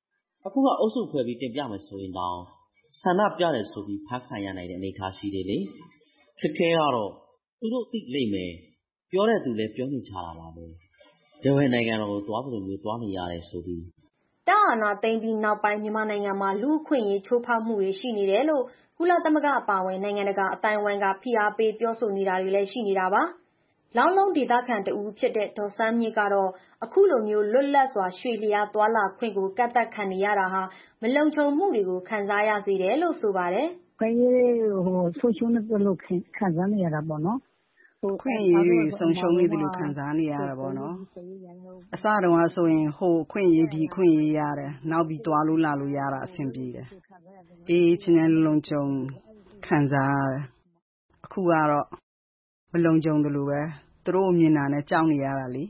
အခုကအုပ်စုဖွဲ့ပြီးတင်ပြမယ်ဆိုရင်တောင်ဆန္ဒပြတယ်ဆိုပြီးဖမ်းခံရနိုင်တဲ့အနေအထားရှိတယ်လေခက်ခဲကတော့သူတို့သိလိမ့်မယ်ပြောတဲ့သူလည်းပြောနေကြတာပါပဲဒဝဲနိုင်ငံတော်ကိုသွားသလိုမျိုးသွားနေရတယ်ဆိုပြီးတာအာနာသိမ့်ပြီးနောက်ပိုင်းမြန်မာနိုင်ငံမှာလူအခွင့်အရေးချိုးဖောက်မှုတွေရှိနေတယ်လို့ကုလသမဂ္ဂအပါအဝင်နိုင်ငံတကာအတိုင်းအဝိုင်းကဖိအားပေးပြောဆိုနေတာတွေလည်းရှိနေတာပါလောင်းလုံးဒေသခံတဦးဖြစ်တဲ့ဒေါ်စန်းမြင့်ကတော့အခုလိုမျိုးလွတ်လပ်စွာရွှေ့လျားသွားလာခွင့်ကိုကန့်သတ်ခံနေရတာဟာမလုံခြုံမှုတွေကိုခံစားရစေတယ်လို့ဆိုပါတယ်။ခွင့်ရဆုံးရှုံးနေတယ်လို့ခံစားနေရတာပေါ့နော်။ခွင့်ရည်ဆုံးရှုံးနေတယ်လို့ခံစားနေရတာပေါ့နော်။အစတုန်းကဆိုရင်ခွင့်ရည်ဒီခွင့်ရည်ရတယ်။နောက်ပြီးသွားလို့လာလို့ရတာအဆင်ပြေတယ်။အေးချင်းလုံခြုံခံစားရတယ်။အခုကတော့မလုံခြုံတယ်လို့ပဲသူတို့မြင်တာနဲ့ကြောက်နေရတာလေ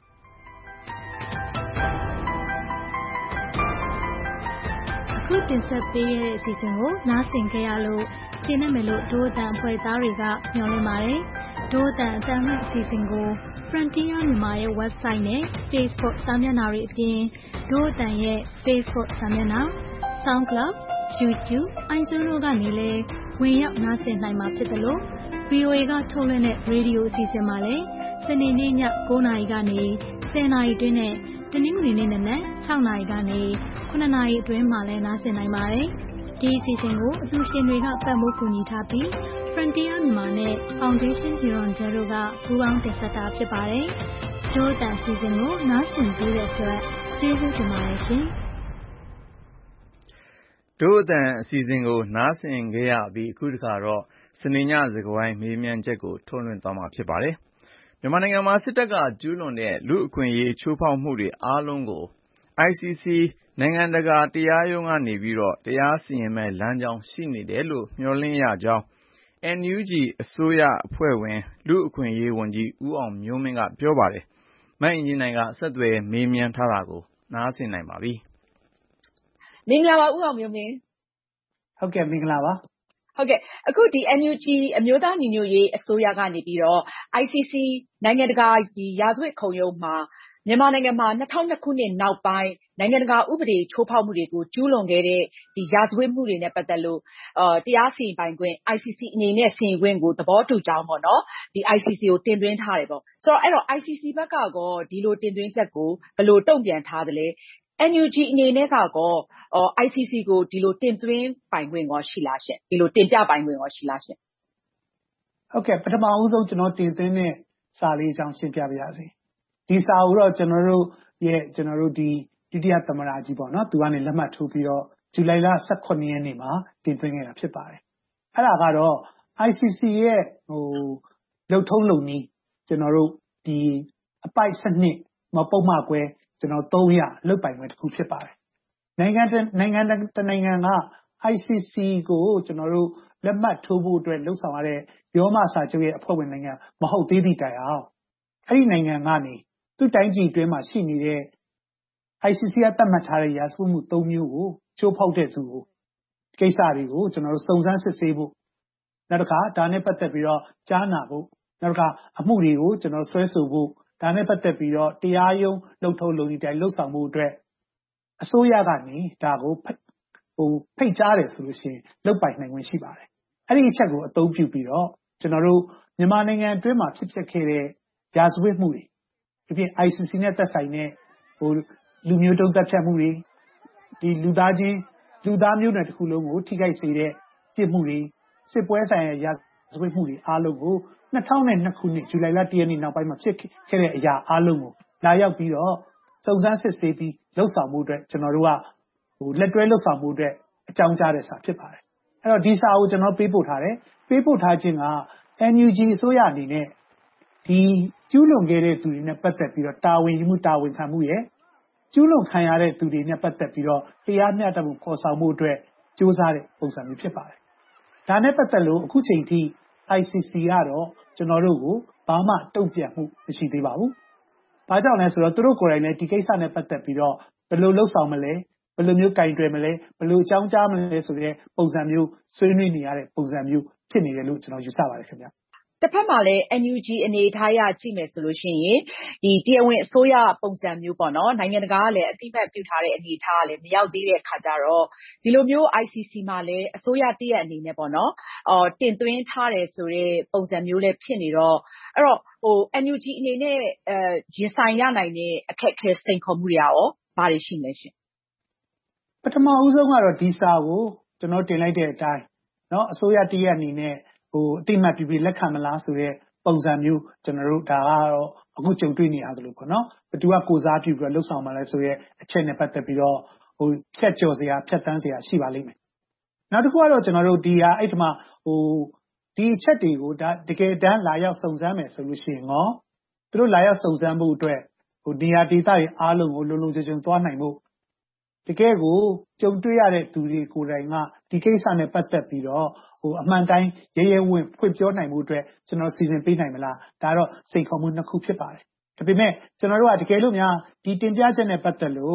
အခုတင်ဆက်ပေးတဲ့အစီအစဉ်ကိုနားဆင်ကြရလို့ရှင်းနေမယ်လို့ဒိုးအတန်အဖွဲ့သားတွေကညွှန်လင်းပါတယ်ဒိုးအတန်အတန်မဲ့အစီအစဉ်ကို Frontier မြန်မာရဲ့ website နဲ့ Facebook စာမျက်နှာတွေအပြင်ဒိုးအတန်ရဲ့ Facebook စာမျက်နှာ SoundCloud YouTube iTunes ကနေလည်းဝင်ရောက်နားဆင်နိုင်မှာဖြစ်တယ်လို့VOA ကထုတ်လွှင့်တဲ့ရေဒီယိုအစီအစဉ်မှာလည်းစနေနေ့ည9:00နာရီကနေ10:00နာရီအတွင်းနဲ့တနင်္ဂနွေနေ့နံနက်6:00နာရီကနေ9:00နာရီအတွင်းမှာလည်းနားဆင်နိုင်ပါတယ်။ဒီအစီအစဉ်ကိုအလှူရှင်တွေကပတ်မိုးကူညီထားပြီး Frontier မြန်မာနဲ့ Foundation Hirondelle တို့ကပူးပေါင်းတင်ဆက်တာဖြစ်ပါတယ်။ဒို့အတန်အစီအစဉ်ကိုနားဆင်ပေးတဲ့အတွက်ကျေးဇူးတင်ပါတယ်ရှင်။ဒို့အတန်အစီအစဉ်ကိုနားဆင်ခဲ့ရပြီးအခုတစ်ခါတော့စနေညစကားဝိုင်းမေးမြန်းချက်ကိုထုတ်လွှင့်သွားမှာဖြစ်ပါတယ်။မြန်မာနိုင်ငံမှာစစ်တပ်ကကျူးလွန်တဲ့လူ့အခွင့်အရေးချိုးဖောက်မှုတွေအားလုံးကို ICC နိုင်ငံတကာတရားရုံးကနေပြီးတော့တရားစီရင်မဲ့လမ်းကြောင်းရှိနေတယ်လို့မျှော်လင့်ရကြောင်း NUG အစိုးရအဖွဲ့ဝင်လူ့အခွင့်အရေးဝန်ကြီးဦးအောင်မျိုးမင်းကပြောပါတယ်။မအင်ကြင်းနိုင်ကဆက်သွယ်မေးမြန်းထားတာကိုနားဆင်နိုင်ပါပြီ။မင်္ဂလာပါဦးအောင်မျိုးမင်း။ဟုတ်ကဲ့မင်္ဂလာပါဟုတ်ကဲ့အခုဒီ NUG အမျိုးသားညီညွတ်ရေးအစိုးရကနေပြီးတော့ ICC နိုင်ငံတကာရာဇဝတ်ခုံရုံးမှာမြန်မာနိုင်ငံမှာ2002ခုနှစ်နောက်ပိုင်းနိုင်ငံတကာဥပဒေချိုးဖောက်မှုတွေကိုကျူးလွန်ခဲ့တဲ့ဒီရာဇဝတ်မှုတွေနဲ့ပတ်သက်လို့တရားစီရင်ပိုင်ခွင့် ICC အနေနဲ့စီရင်ခွင့်ကိုသဘောတူကြောင်းပေါ့နော်ဒီ ICC ကိုတင်သွင်းထားတယ်ပေါ့ဆိုတော့အဲ့တော့ ICC ဘက်ကကောဒီလိုတင်သွင်းချက်ကိုဘယ်လိုတုံ့ပြန်ထားသလဲ NUG အနေနဲ့ကောICC ကိုဒီလိုတင်သွင်းပိုင်ခွင့်ရောရှိလားရှင်ဒီလိုတင်ပြပိုင်ခွင့်ရောရှိလားရှင်ဟုတ်ကဲ့ပထမဦးဆုံးကျွန်တော်တင်သွင်းတဲ့စာလေးအကြောင်းရှင်းပြပါရစေဒီစာကိုတော့ကျွန်တော်တို့ဒီဒုတိယသမ္မတကြီးပေါ့နော်သူကနေလက်မှတ်ထိုးပြီးတော့ဇူလိုင်လ18ရက်နေ့မှာတင်သွင်းခဲ့တာဖြစ်ပါတယ်အဲ့ဒါကတော့ ICC ရဲ့လုံထုံးလုံနည်းကျွန်တော်တို့ဒီအပိုက်စနစ်ပုံမှန်ကွဲကျွန်တော်300လုတ်ပိုင်ခွင့်တစ်ခုဖြစ်ပါတယ်နိုင်ငံက ICC ကိုကျွန်တော်တို့လက်မှတ်ထိုးဖို့အတွက်လှုပ်ဆောင်ရတဲ့ရောမစာချုပ်ရဲ့အဖွဲ့ဝင်နိုင်ငံမဟုတ်သေးသည့်တိုင်အောင်အဲ့ဒီနိုင်ငံကနေသူ့တိုင်းပြည်အတွင်းမှာရှိနေတဲ့ ICC ကသတ်မှတ်ထားတဲ့ရာဇဝတ်မှု3မျိုးကိုချိုးဖောက်တဲ့သူကိုကိစ္စတွေကိုကျွန်တော်တို့စုံစမ်းစစ်ဆေးဖို့နောက်တစ်ခါဒါနဲ့ပတ်သက်ပြီးတော့ကြားနာဖို့နောက်တစ်ခါအမှုတွေကိုကျွန်တော်ဆွဲဆိုဖို့ဒါနဲ့ပတ်သက်ပြီးတော့တရားရုံးလှုပ်ထုံးလုပ်နည်းတိုင်းလှုပ်ဆောင်မှုအတွက်အစိုးရကနေဒါကိုဖိတ်ကြားတယ်ဆိုလို့ရှိရင်လုပ်ပိုင်နိုင်ခွင့်ရှိပါတယ်အဲ့ဒီအချက်ကိုအသုံးပြုပြီးတော့ကျွန်တော်တို့မြန်မာနိုင်ငံအတွင်းမှာဖြစ်ပျက်ခဲ့တဲ့ရာဇဝတ်မှုတွေဒီပြင် ICC နဲ့သက်ဆိုင်တဲ့လူမျိုးတုံးတပ်ဖြတ်မှုတွေဒီလူသားမျိုးနွယ်တစ်ခုလုံးကိုထိခိုက်စေတဲ့ပြစ်မှုတွေစစ်ပွဲဆိုင်ရာရာဇဝတ်မှုတွေအားလုံးကို2002ခုနှစ်ဇူလိုင်လ1ရက်နေ့နောက်ပိုင်းမှာဖြစ်ခဲ့တဲ့အရာအားလုံးကိုလာရောက်ပြီးတော့စုံစမ်းစစ်ဆေးပြီးလှုပ်ဆောင်မှုအတွက်ကျွန်တော်တို့ကလက်တွဲလှုပ်ဆောင်မှုအတွက်အကြောင်းကြားတဲ့စာဖြစ်ပါတယ်အဲ့တော့ဒီစာကိုကျွန်တော်ပေးပို့ထားတယ်ပေးပို့ထားခြင်းက NUG အစိုးရအနေနဲ့ဒီကျူးလွန်ခဲ့တဲ့သူတွေနဲ့ပတ်သက်ပြီးတော့တာဝန်ယူမှုတာဝန်ခံမှုရဲ့ကျူးလွန်ခံရတဲ့သူတွေနဲ့ပတ်သက်ပြီးတော့တရားမျှတမှုဖော်ဆောင်မှုအတွက်စ조사တဲ့ပုံစံမျိုးဖြစ်ပါတယ်ဒါနဲ့ပတ်သက်လို့အခုချိန်ထိ ICC ကတော့ကျွန်တော်တို့ကိုဘာမှတုံ့ပြန်မှုမရှိသေးပါဘူးဘာကြောင့်လဲဆိုတော့သူတို့ကိုယ်တိုင်လည်းဒီကိစ္စနဲ့ပတ်သက်ပြီးတော့ဘယ်လိုလှုပ်ဆောင်မလဲဘယ်လိုမျိုးကင်တွယ်မလဲဘယ်လိုအကြောင်းကြားမလဲဆိုတဲ့ပုံစံမျိုးဆွေးနွေးနေရတဲ့ပုံစံမျိုးဖြစ်နေတယ်လို့ကျွန်တော်ယူဆပါတယ်ခင်ဗျတစ်ဖက်မှာလည်း NUG အနေအထားအရကြည့်မယ်ဆိုလို့ရှိရင်ဒီတရားဝင်အစိုးရပုံစံမျိုးပေါ့နော်နိုင်ငံတကာကလည်းအတိအမှတ်ပြုထားတဲ့အနေအထားကလည်းမရောက်သေးတဲ့အခါကျတော့ဒီလိုမျိုး ICC မှာလည်းအစိုးရတရက်အနေနဲ့ပေါ့နော်တင်သွင်းထားတယ်ဆိုတဲ့ပုံစံမျိုးလည်းဖြစ်နေတော့အဲ့တော့NUG အနေနဲ့ရင်ဆိုင်ရနိုင်တဲ့အခက်အခဲစိန်ခေါ်မှုတွေရောဘာတွေရှိလဲရှင်ပထမဦးဆုံးကတော့ဒီစာကိုကျွန်တော်တင်လိုက်တဲ့အတိုင်းเนาะအစိုးရတရက်အနေနဲ့အတိအမှတ်ပြုပြီးလက်ခံမလားဆိုတဲ့ပုံစံမျိုးကျွန်တော်တို့ဒါကတော့အခုကြုံတွေ့နေရတယ်လို့ပေါ့နော်ဘယ်သူကကိုစားပြုပြီးတော့လှုပ်ဆောင်မှာလဲဆိုရဲအချက်နဲ့ပတ်သက်ပြီးတော့ဖြတ်ကျော်စရာဖြတ်တန်းစရာရှိပါလိမ့်မယ်နောက်တစ်ခုကတော့ကျွန်တော်တို့ဒီဟာအဲ့ဒီမှာဒီအချက်တွေကိုဒါတကယ်တမ်းလာရောက်စုံစမ်းမယ်ဆိုလို့ရှိရင်သူတို့လာရောက်စုံစမ်းဖို့အတွက်ဒီဟာဒေတာတွေအားလုံးကိုလုံလုံခြုံခြုံသွားနိုင်ဖို့တကယ်ကိုကြုံတွေ့ရတဲ့သူတွေကိုယ်တိုင်ကဒီကိစ္စနဲ့ပတ်သက်ပြီးတော့အမှန်တိုင်းရဲရဲဝံ့ဖွင့်ပြောနိုင်မှုအတွက်ကျွန်တော်စီစဉ်ပေးနိုင်မလားဒါတော့စိန်ခေါ်မှုနှစ်ခုဖြစ်ပါတယ်ဒါပေမဲ့ကျွန်တော်တို့ကတကယ်လို့များဒီတင်ပြချက်နဲ့ပတ်သက်လို့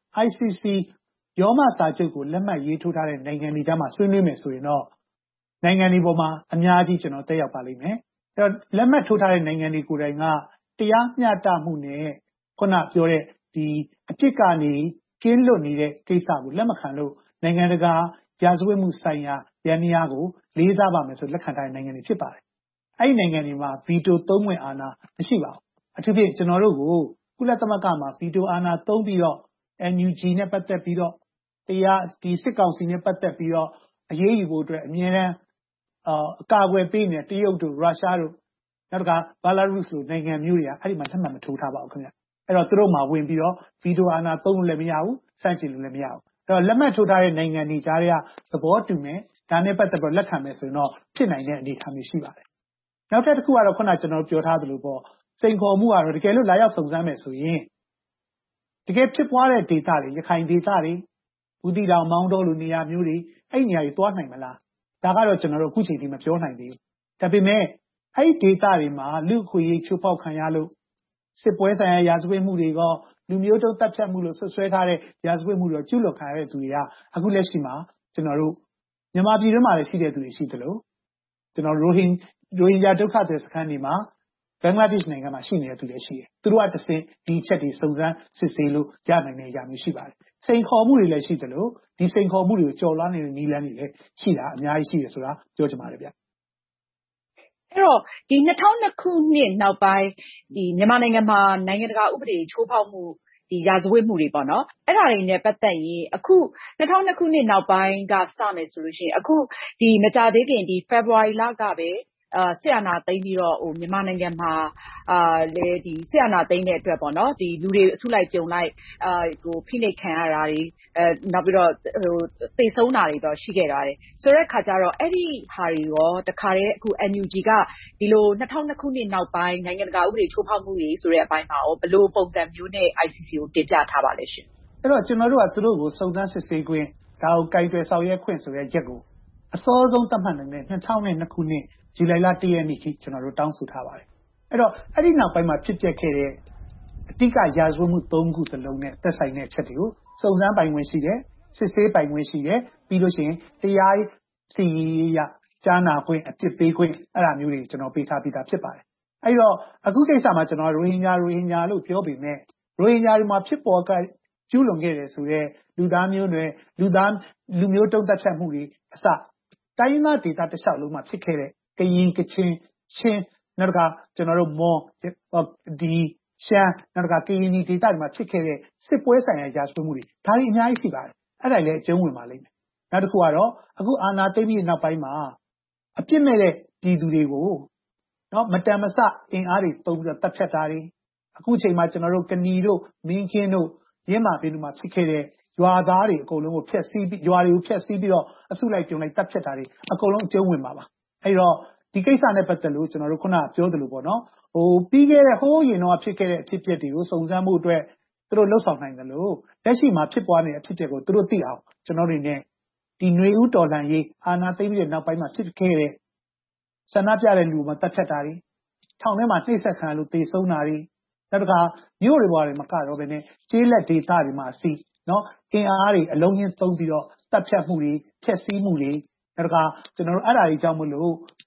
ICC ရောမစာချုပ်ကိုလက်မှတ်ရေးထိုးထားတဲ့နိုင်ငံတွေကြားမှာဆွေးနွေးမယ်ဆိုရင်တော့နိုင်ငံတွေပေါ်မှာအများကြီးကျွန်တော်တက်ရောက်ပါလိမ့်မယ်အဲ့တော့လက်မှတ်ထိုးထားတဲ့နိုင်ငံတွေကိုယ်တိုင်ကတရားမျှတမှုနဲ့ခုနပြောတဲ့ဒီအပြစ်ကနေကင်းလွတ်နေတဲ့ကိစ္စကိုလက်မခံလို့နိုင်ငံတကာရာဇဝတ်မှုဆိုင်ရာရန်ရာကိုလေးစားပါမယ်ဆိုလက်ခံထားတဲ့နိုင်ငံတွေဖြစ်ပါတယ်။အဲ့ဒီနိုင်ငံတွေမှာဗီတိုသုံးဝင်အာဏာမရှိပါဘူး။အထူးဖြင့်ကျွန်တော်တို့ကိုကုလသမဂ္ဂမှာဗီတိုအာဏာသုံးပြီးတော့ NUG နဲ့ပတ်သက်ပြီးတော့တရားဒီစစ်ကောင်စီနဲ့ပတ်သက်ပြီးတော့အရေးယူဖို့အတွက်အမြဲတမ်းအကာအကွယ်ပေးနေတရုတ်တို့ရုရှားတို့နောက်ကဘလာရုစ်လိုနိုင်ငံမျိုးတွေကအဲ့ဒီမှာလက်မှတ်မထိုးထားပါဘူးခင်ဗျ။အဲ့တော့သူတို့မှာဝင်ပြီးတော့ဗီတိုအာဏာသုံးလို့လည်းမရဘူးစန့်ကျင်လို့လည်းမရဘူး။အဲ့တော့လက်မှတ်ထိုးထားတဲ့နိုင်ငံတွေကြားတွေကသဘောတူမယ်ဒါနဲ့ပတ်သက်ပြီးလက်ခံမယ်ဆိုရင်တော့ဖြစ်နိုင်တဲ့အနေအထားမျိုးရှိပါတယ်။နောက်တစ်ခုကတော့ခုနကျွန်တော်ပြောထားသလိုပေါ့စိန်ခေါ်မှုကတော့တကယ်လို့လာရောက်စုံစမ်းမယ်ဆိုရင်တကယ်ဖြစ်ပွားတဲ့ဒေသတွေရခိုင်ဒေသတွေဦးတီတောင်မောင်းတော်လိုနေရာမျိုးတွေအဲ့ဒီနေရာတွေသွားနိုင်မလားဒါကတော့ကျွန်တော်တို့အခုချိန်ထိမပြောနိုင်သေးဘူး။ဒါပေမဲ့အဲ့ဒီဒေသတွေမှာလူခွေရေးချိုးဖောက်ခံရလို့စစ်ပွဲဆိုင်ရာရာဇဝတ်မှုတွေကလူမျိုးတုံးတပ်ဖြတ်မှုလို့ဆွဆွဲထားတဲ့ရာဇဝတ်မှုတွေကျူးလွန်ခံရတဲ့သူတွေကအခုလက်ရှိမှာကျွန်တော်တို့မြန်မာပြည်တွင်းမှာလည်းရှိတဲ့သူတွေရှိတယ်လို့ကျွန်တော်ရိုဟင်ဂျာဒုက္ခသည်စခန်းတွေမှာဘင်္ဂလားဒေ့ရှ်နိုင်ငံမှာရှိနေတဲ့သူတွေရှိတယ်သူတို့ကတစင်ဒီချက်တွေစုံစမ်းစစ်ဆေးလို့ရနိုင်တဲ့အရာမျိုးရှိပါတယ်စိန်ခေါ်မှုတွေလည်းရှိတယ်လို့ဒီစိန်ခေါ်မှုတွေကိုကြော်လွှားနေတဲ့နည်းလမ်းတွေလည်းရှိတာအများကြီးရှိတယ်ဆိုတာပြောချင်ပါတယ်ဗျအဲ့တော့ဒီ2002ခုနှစ်နောက်ပိုင်းဒီမြန်မာနိုင်ငံမှာနိုင်ငံတကာဥပဒေချိုးဖောက်မှုဒီရာဇဝတ်မှုတွေပေါ့နော်အဲ့ဒါတွေနဲ့ပတ်သက်ရင်အခု2002ခုနှစ်နောက်ပိုင်းကစမယ်ဆိုလို့ရှိရင်အခုဒီမကြသေးခင်ဒီ February လကပဲစစ်အာဏာသိမ်းပြီးတော့မြန်မာနိုင်ငံမှာလေဒီစစ်အာဏာသိမ်းတဲ့အတွက်ပေါ့နော်ဒီလူတွေအစုလိုက်ပြုံလိုက်ဖိနှိပ်ခံရတာတွေနောက်ပြီးတော့သေဆုံးတာတွေတော့ရှိခဲ့တာတယ်ဆိုတဲ့ခါကျတော့အဲ့ဒီဟာတွေရောတခါတည်းအခု NUG ကဒီလို2002ခုနှစ်နောက်ပိုင်းနိုင်ငံတကာဥပဒေချိုးဖောက်မှုတွေဆိုတဲ့အပိုင်းမှာရောဘယ်လိုပုံစံမျိုးနဲ့ ICC ကိုတင်ပြထားပါလဲရှင်အဲ့တော့ကျွန်တော်တို့ကသူတို့ကိုစုံစမ်းစစ်ဆေးခွင့်ဒါကိုကြိုက်တွယ်ဆောင်ရွက်ခွင့်ဆိုတဲ့ရက်ကိုအစောဆုံးသတ်မှတ်နိုင်တဲ့2002ခုနှစ်ဇူလိုင်လ1ရက်နေ့ထိကျွန်တော်တို့တောင်းဆိုထားပါတယ်အဲ့တော့အဲ့ဒီနောက်ပိုင်းမှာဖြစ်ပျက်ခဲ့တဲ့အတိကရာဇဝတ်မှု3ခုစလုံးနဲ့သက်ဆိုင်တဲ့အချက်တွေကိုစုံစမ်းပိုင်ခွင့်ရှိတယ်စစ်ဆေးပိုင်ခွင့်ရှိတယ်ပြီးလို့ရှိရင်တရားစီရင်ရကြားနာခွင့်အပြစ်ပေးခွင့်အဲ့ဒါမျိုးတွေကျွန်တော်ပေးထားပြီးသားဖြစ်ပါတယ်အဲ့တော့အခုကိစ္စမှာကျွန်တော်ရိုဟင်ဂျာလို့ပြောပေမဲ့ရိုဟင်ဂျာတွေမှာဖြစ်ပေါ်ကျူးလွန်ခဲ့တယ်ဆိုတော့လူသားမျိုးနွယ်လူမျိုးတုံးသက်ဖြတ်မှုတွေအစတိုင်းသားဒေသတစ်လျှောက်လုံးမှာဖြစ်ခဲ့တဲ့ကရင်ကချင်ချင်းနောက်ကကျွန်တော်တို့မွန်ဒီရှမ်းနောက်ကကရင်ဒေသတွေမှာဖြစ်ခဲ့တဲ့စစ်ပွဲဆိုင်ရာရာဇဝတ်မှုတွေဒါတွေအများကြီးရှိပါတယ်အဲ့ဒါလည်းအကျုံးဝင်ပါလိမ့်မယ်နောက်တစ်ခုကတော့အခုအာဏာသိမ်းပြီးနောက်ပိုင်းမှာအပြစ်မဲ့တဲ့ပြည်သူတွေကိုနော်မတန်မဆအင်အားတွေတုံးပြီးတော့တပ်ဖြတ်တာတွေအခုချိန်မှာကျွန်တော်တို့ကဏီတို့မင်းခင်းတို့ရင်းမာပင်တို့မှာဖြစ်ခဲ့တဲ့ရွာသားတွေအကုန်လုံးကိုဖျက်ဆီးပြီးရွာတွေကိုဖျက်ဆီးပြီးတော့အစုလိုက်ပြုံလိုက်တပ်ဖြတ်တာတွေအကုန်လုံးအကျုံးဝင်ပါအဲ့တော့ဒီကိစ္စနဲ့ပတ်သက်လို့ကျွန်တော်တို့ခုနပြောသလိုပေါ့နော်ပြီးခဲ့တဲ့ဟိုးရင်တော့ဖြစ်ခဲ့တဲ့အဖြစ်အပျက်တွေကိုစုံစမ်းမှုအတွက်သူတို့လှုပ်ဆောင်နိုင်တယ်လို့လက်ရှိမှာဖြစ်ပွားနေတဲ့အဖြစ်အပျက်ကိုသူတို့သိအောင်ကျွန်တော်တို့နေဒီຫນွေဦးတော်လှန်ရေးအာဏာသိမ်းပြီးတဲ့နောက်ပိုင်းမှာဖြစ်ခဲ့တဲ့ဆန္ဒပြတဲ့လူမှာတပ်ဖြတ်တာတွေထောင်ထဲမှာနှိပ်စက်ခံလို့သေဆုံးတာတွေနောက်တစ်ခါမြို့တွေပေါ်တွေမှာကတော့ပဲနဲ့ကျေးလက်ဒေသတွေမှာစီနော်အင်အားတွေအလုံးကြီးသုံးပြီးတော့တပ်ဖြတ်မှုတွေဖျက်ဆီးမှုတွေနောက်တစ်ခါကျွန်တော်တို့အဲ့ဒါတွေကြောင့်မလို့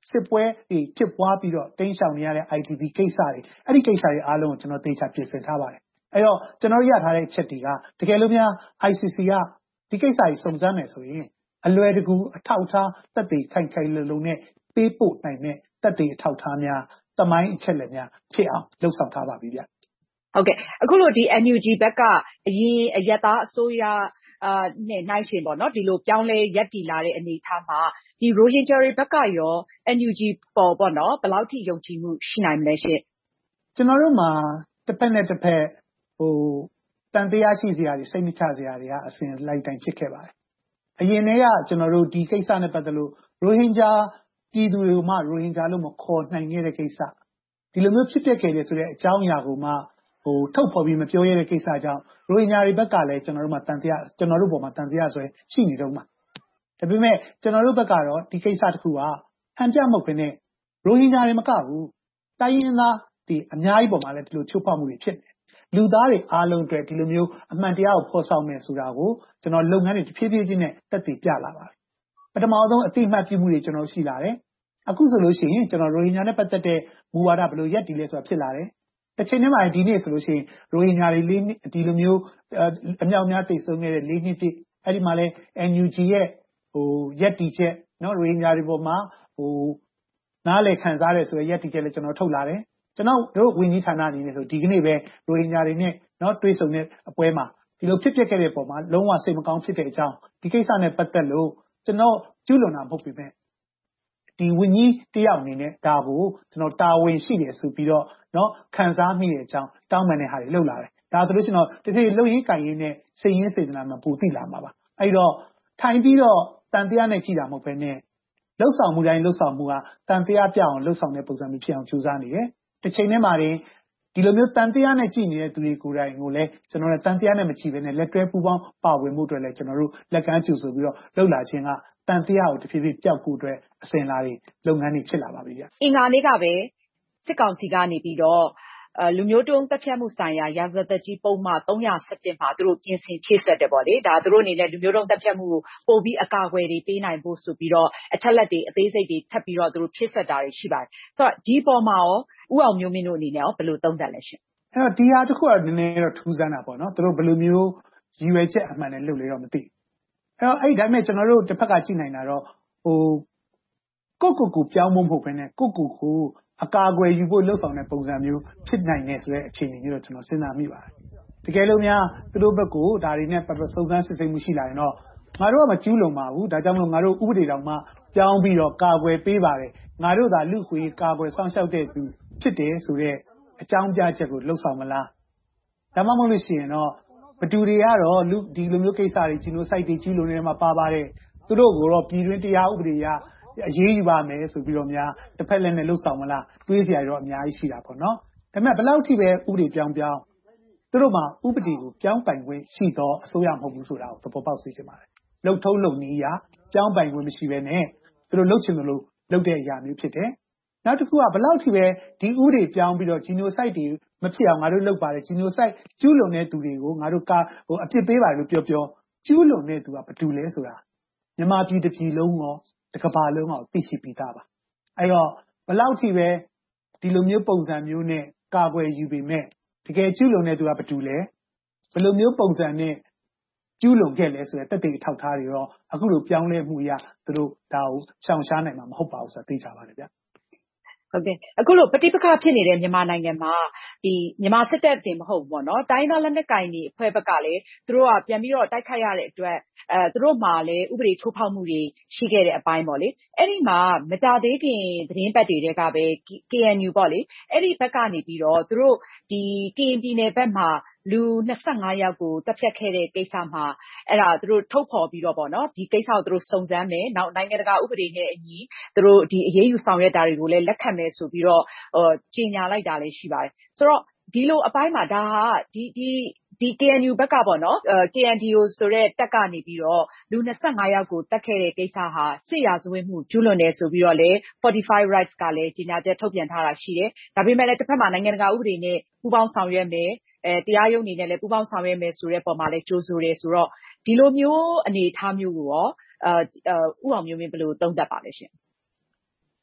စစ်ပွဲတွေဖြစ်ပွားပြီးတော့တိမ်းရှောင်နေရတဲ့ IDP ကိစ္စတွေအဲ့ဒီကိစ္စတွေအားလုံးကိုကျွန်တော်သေချာပြင်ဆင်ထားပါတယ်အဲ့တော့ကျွန်တော်ရထားတဲ့အချက်တွေကတကယ်လို့များ ICC ကဒီကိစ္စကြီးစုံစမ်းမယ်ဆိုရင်အလွယ်တကူအထောက်အထားသက်သေခိုင်ခိုင်လုံလုံနဲ့ပေးပို့နိုင်တဲ့သက်သေအထောက်အထားများတမိုင်းအချက်လက်များဖြစ်အောင်လှုပ်ဆောင်ထားပါပြီဗျဟုတ်ကဲ့အခုလိုဒီ NUG ဘက်ကအရင်အရပ်သားအစိုးရနဲ့နိုင်ရှင်ပေါ့နော်ဒီလိုပြောင်းလဲရပ်တည်လာတဲ့အနေအထားမှာဒီရိုဟင်ဂျာတွေဘက်ကရော NUG ပေါ့နော်ဘယ်လောက်ထိယုံကြည်မှုရှိနိုင်မလဲရှင့်ကျွန်တော်တို့မှာတစ်ဖက်နဲ့တစ်ဖက်တန်တရားရှိစရာတွေစိတ်မချစရာတွေကအစဉ်လိုက်တိုင်းဖြစ်ခဲ့ပါတယ်အရင်တည်းကကျွန်တော်တို့ဒီကိစ္စနဲ့ပတ်သက်လို့ရိုဟင်ဂျာပြည်သူတွေကိုမှရိုဟင်ဂျာလို့မခေါ်နိုင်ခဲ့တဲ့ကိစ္စဒီလိုမျိုးဖြစ်ပျက်ခဲ့တယ်ဆိုတဲ့အကြောင်းအရာကိုမှထုတ်ဖော်ပြီးမပြောရတဲ့ကိစ္စကြောင့်ရိုဟင်ဂျာတွေဘက်ကလည်းကျွန်တော်တို့ပေါ်မှာတန်တရားဆွဲရှိနေတော့မှာဒါပေမဲ့ကျွန်တော်တို့ဘက်ကတော့ဒီကိစ္စတစ်ခုကဟန်ပြမဟုတ်ဘဲနဲ့ရိုဟင်ဂျာတွေမကဘူးတိုင်းရင်းသားဒီအများကြီးပေါ်မှာလည်းဒီလိုချိုးဖောက်မှုတွေဖြစ်နေလူသားတွေအားလုံးအတွက်ဒီလိုမျိုးအမှန်တရားကိုဖော်ဆောင်မယ်ဆိုတာကိုကျွန်တော်လုပ်ငန်းတွေတဖြည်းဖြည်းချင်းနဲ့တက်တည်ပြလာပါတယ်ပထမဆုံးအတိအမှတ်ပြုမှုတွေကျွန်တော်ရှိလာတယ်အခုဆိုလို့ရှိရင်ကျွန်တော်ရိုဟင်ဂျာနဲ့ပတ်သက်တဲ့မူဝါဒဘယ်လိုရက်တည်လဲဆိုတာဖြစ်လာတယ်တစ်ချိန်တည်းမှာဒီနေ့ဆိုလို့ရှိရင်ရိုဟင်ဂျာတွေဒီလိုမျိုးအမြောက်အများတိတ်ဆုံးခဲ့တဲ့၄နှစ်ပြည့်အဲ့ဒီမှာလဲ NUG ရဲ့ရက်တည်ချက်နော်ရိုဟင်ဂျာတွေပေါ်မှာနားလည်ခံစားရဆိုရရက်တည်ချက်လည်းကျွန်တော်ထုတ်လာတယ်ကျွန်တော်တို့ဝန်ကြီးဌာနအနေနဲ့ဆိုဒီကနေ့ပဲရိုဟင်ဂျာတွေနဲ့နော်တွေ့ဆုံတဲ့အပွဲမှာဒီလိုဖြစ်ပျက်ခဲ့တဲ့ပုံမှာလုံးဝစိတ်မကောင်းဖြစ်တဲ့အကြောင်းဒီကိစ္စနဲ့ပတ်သက်လို့ကျွန်တော်ကျူးလွန်တာမဟုတ်ပြီမဲ့ဒီဝန်ကြီးတယောက်အနေနဲ့ဒါကိုကျွန်တော်တာဝန်ရှိတယ်ဆိုပြီးတော့နော်ခံစားမိတဲ့အကြောင်းတောင်းပန်တဲ့ဟာတွေလုပ်လာတယ်ဒါဆိုလို့ရှိရင်တော့တကယ်လုံရင်းကင်ရင်းနဲ့စိတ်ရင်းစေတနာမှာပူသိလာမှာပါအဲ့တော့ထိုင်ပြီးတော့တန်တရားနဲ့ကြည်တာမဟုတ်ဘဲနဲ့လှုပ်ဆောင်မှုတိုင်းလှုပ်ဆောင်မှုကတန်တရားပြအောင်လှုပ်ဆောင်တဲ့ပုံစံမျိုးဖြစ်အောင်ကြိုးစားနေတယ်တစ်ချိန်တည်းမှာဒီလိုမျိုးတန်တရားနဲ့ကြည်နေတဲ့သူတွေကိုယ်တိုင်ကိုလည်းကျွန်တော်တို့တန်တရားနဲ့မကြည်ဘဲနဲ့လက်တွဲပူးပေါင်းပါဝင်မှုအတွက်လည်းကျွန်တော်တို့လက်ကမ်းကြိုဆိုပြီးတော့လှုပ်လာခြင်းကတန်တရားကိုတဖြည်းဖြည်းပျောက်ဖို့အတွက်အစဉ်လာတွေလုပ်ငန်းတွေဖြစ်လာပါပြီဗျအင်္ဂါနေ့ကပဲစစ်ကောင်စီကနေပြီးတော့လူမျိုးတုံးတပ်ဖြတ်မှုဆိုင်ရာရာဇသက်ကြီးပုံမှန်317မှာသူတို့ပြင်ဆင်ဖြည့်ဆွတ်တယ်ပေါ့လေဒါသူတို့အနေနဲ့လူမျိုးတုံးတပ်ဖြတ်မှုကိုပို့ပြီးအကာအကွယ်တွေပေးနိုင်ဖို့ဆိုပြီးတော့အချက်လက်တွေအသေးစိတ်တွေထပ်ပြီးတော့သူတို့ဖြည့်ဆွတ်တာတွေရှိပါတယ်ဆိုတော့ဒီပေါ်မှာရောဦးအောင်မျိုးမင်းတို့အနေနဲ့ရောဘယ်လိုသုံးသပ်လဲရှင်အဲ့တော့ဒီဟာတစ်ခုကနည်းနည်းတော့ထူးဆန်းတာပေါ့နော်သူတို့ဘယ်လိုမျိုးရည်ရွယ်ချက်အမှန်နဲ့လုပ်လဲတော့မသိအဲ့တော့အဲ့ဒါမဲ့ကျွန်တော်တို့တစ်ဖက်ကကြည့်နိုင်တာတော့ကိုပြောင်းဖို့မဟုတ်ဘဲနဲ့ကိုအကာအကွယ်ယူဖို့လှုပ်ဆောင်တဲ့ပုံစံမျိုးဖြစ်နိုင်နေဆိုတဲ့အခြေအနေမျိုးတော့ကျွန်တော်စဉ်းစားမိပါတယ်တကယ်လို့များသူတို့ဘက်ကိုဒါတွေနဲ့ပတ်သက်စုံစမ်းစစ်ဆေးမှုရှိလာရင်တော့ငါတို့ကမကျူးလွန်ပါဘူးဒါကြောင့်မလို့ငါတို့ဥပဒေတော်မှပြောင်းပြီးတော့ကာကွယ်ပေးပါတယ်ငါတို့သာလူခွေကာကွယ်ဆောင်ရှောက်တဲ့သူဖြစ်တယ်ဆိုတဲ့အကြောင်းပြချက်ကိုလှုပ်ဆောင်မလားဒါမှမဟုတ်လို့ရှိရင်တော့ဘသူတွေကတော့ဒီလိုမျိုးကိစ္စတွေဂျီနိုဆိုက်တွေကျူးလွန်နေမှာပါပါတယ်သူတို့ကိုတော့ပြည်တွင်းတရားဥပဒေအရအရေးယူပါမယ်ဆိုပြီးတော့များတစ်ဖက်လက်နဲ့လှုပ်ဆောင်မလားတွေးစရာတော့အများကြီးရှိတာပေါ့နော်ဒါပေမဲ့ဘယ်လောက်ထိပဲဥပဒေပြောင်းသူတို့မှာဥပဒေကိုပြောင်းပိုင်ခွင့်ရှိတော့အစိုးရမဟုတ်ဘူးဆိုတာကိုသဘောပေါက်စေချင်ပါတယ်လှုပ်ထုံးလုပ်နည်းအရပြောင်းပိုင်ခွင့်မရှိဘဲနဲ့သူတို့လှုပ်ချင်သလိုလှုပ်တဲ့အရာမျိုးဖြစ်တယ်နောက်တစ်ခုကဘယ်လောက်ထိပဲဒီဥပဒေပြောင်းပြီးတော့ဂျီနိုဆိုက်တွေမဖြစ်အောင်ငါတို့လုပ်ပါတယ်ဂျီနိုဆိုက်ကျူးလွန်တဲ့သူတွေကိုငါတို့အပြစ်ပေးပါတယ်လို့ပြောကျူးလွန်တဲ့သူကဘာတူလဲဆိုတာမြန်မာပြည်တစ်ပြည်လုံးရောတစ်ကမ္ဘာလုံးအောင်သိရှိပြီးသားပါအဲ့တော့ဘယ်လောက်ထိပဲဒီလိုမျိုးပုံစံမျိုးနဲ့ကာကွယ်ယူပေမဲ့တကယ်ကျူးလွန်တဲ့သူကဘာတူလဲဘယ်လိုမျိုးပုံစံနဲ့ကျူးလွန်ခဲ့လဲဆိုတဲ့တက်တဲ့အထောက်ထားတွေရောအခုလိုပြောင်းလဲမှုရသူတို့ဒါကိုရှောင်ရှားနိုင်မှာမဟုတ်ပါဘူးဆိုတာသိကြပါတယ်ဗျဟုတ်ကဲ့အခုလိုပဋိပက္ခဖြစ်နေတဲ့မြန်မာနိုင်ငံမှာဒီမြန်မာစစ်တပ်တင်မဟုတ်ဘူးပေါ့နော်တိုင်းသားလက်နက်ကိုင်တွေအဖွဲ့ဘက်ကလည်းသူတို့ကပြန်ပြီးတော့တိုက်ခိုက်ရတဲ့အတွက်သူတို့မှာလည်းဥပဒေချိုးဖောက်မှုတွေရှိခဲ့တဲ့အပိုင်းပေါ့လေအဲ့ဒီမှာမကြသေးခင်သတင်းပတ်တွေကပဲ KNU ပေါ့လေအဲ့ဒီဘက်ကနေပြီးတော့သူတို့ဒီကရင်ပြည်နယ်ဘက်မှာလူ25ယောက်ကိုတပ်ဖြတ်ခဲ့တဲ့ကိစ္စမှာအဲ့ဒါသူတို့ထုတ်ဖော်ပြီးတော့ပေါ့နော်ဒီကိစ္စကိုသူတို့စုံစမ်းမယ်နောက်နိုင်ငံတကာဥပဒေနဲ့အညီသူတို့ဒီအရေးယူဆောင်ရွက်တာတွေကိုလည်းလက်ခံမယ်ဆိုပြီးတော့ကြေညာလိုက်တာလည်းရှိပါတယ်ဆိုတော့ဒီလိုအပိုင်းမှာဒါဟာဒီ KNU ဘက်ကပေါ့နော်KNDO ဆိုတဲ့တက်ကနေပြီးတော့လူ25ယောက်ကိုတပ်ခဲ့တဲ့ကိစ္စဟာစစ်ရာဇဝတ်မှုကျူးလွန်တယ်ဆိုပြီးတော့လည်း 45 rights ကလည်းကြေညာချက်ထုတ်ပြန်ထားတာရှိတယ်ဒါပေမဲ့လည်းတစ်ဖက်မှာနိုင်ငံတကာဥပဒေနဲ့ပူးပေါင်းဆောင်ရွက်မယ်တရားရုံးအနေနဲ့လည်းပူးပေါင်းဆောင်ရွက်မယ်ဆိုတဲ့ပုံမှာလည်းကြိုးဆိုတယ်ဆိုတော့ဒီလိုမျိုးအနေအထားမျိုးကိုရောဦးအောင်မျိုးမင်းဘယ်လိုသုံးသပ်ပါလဲရှင်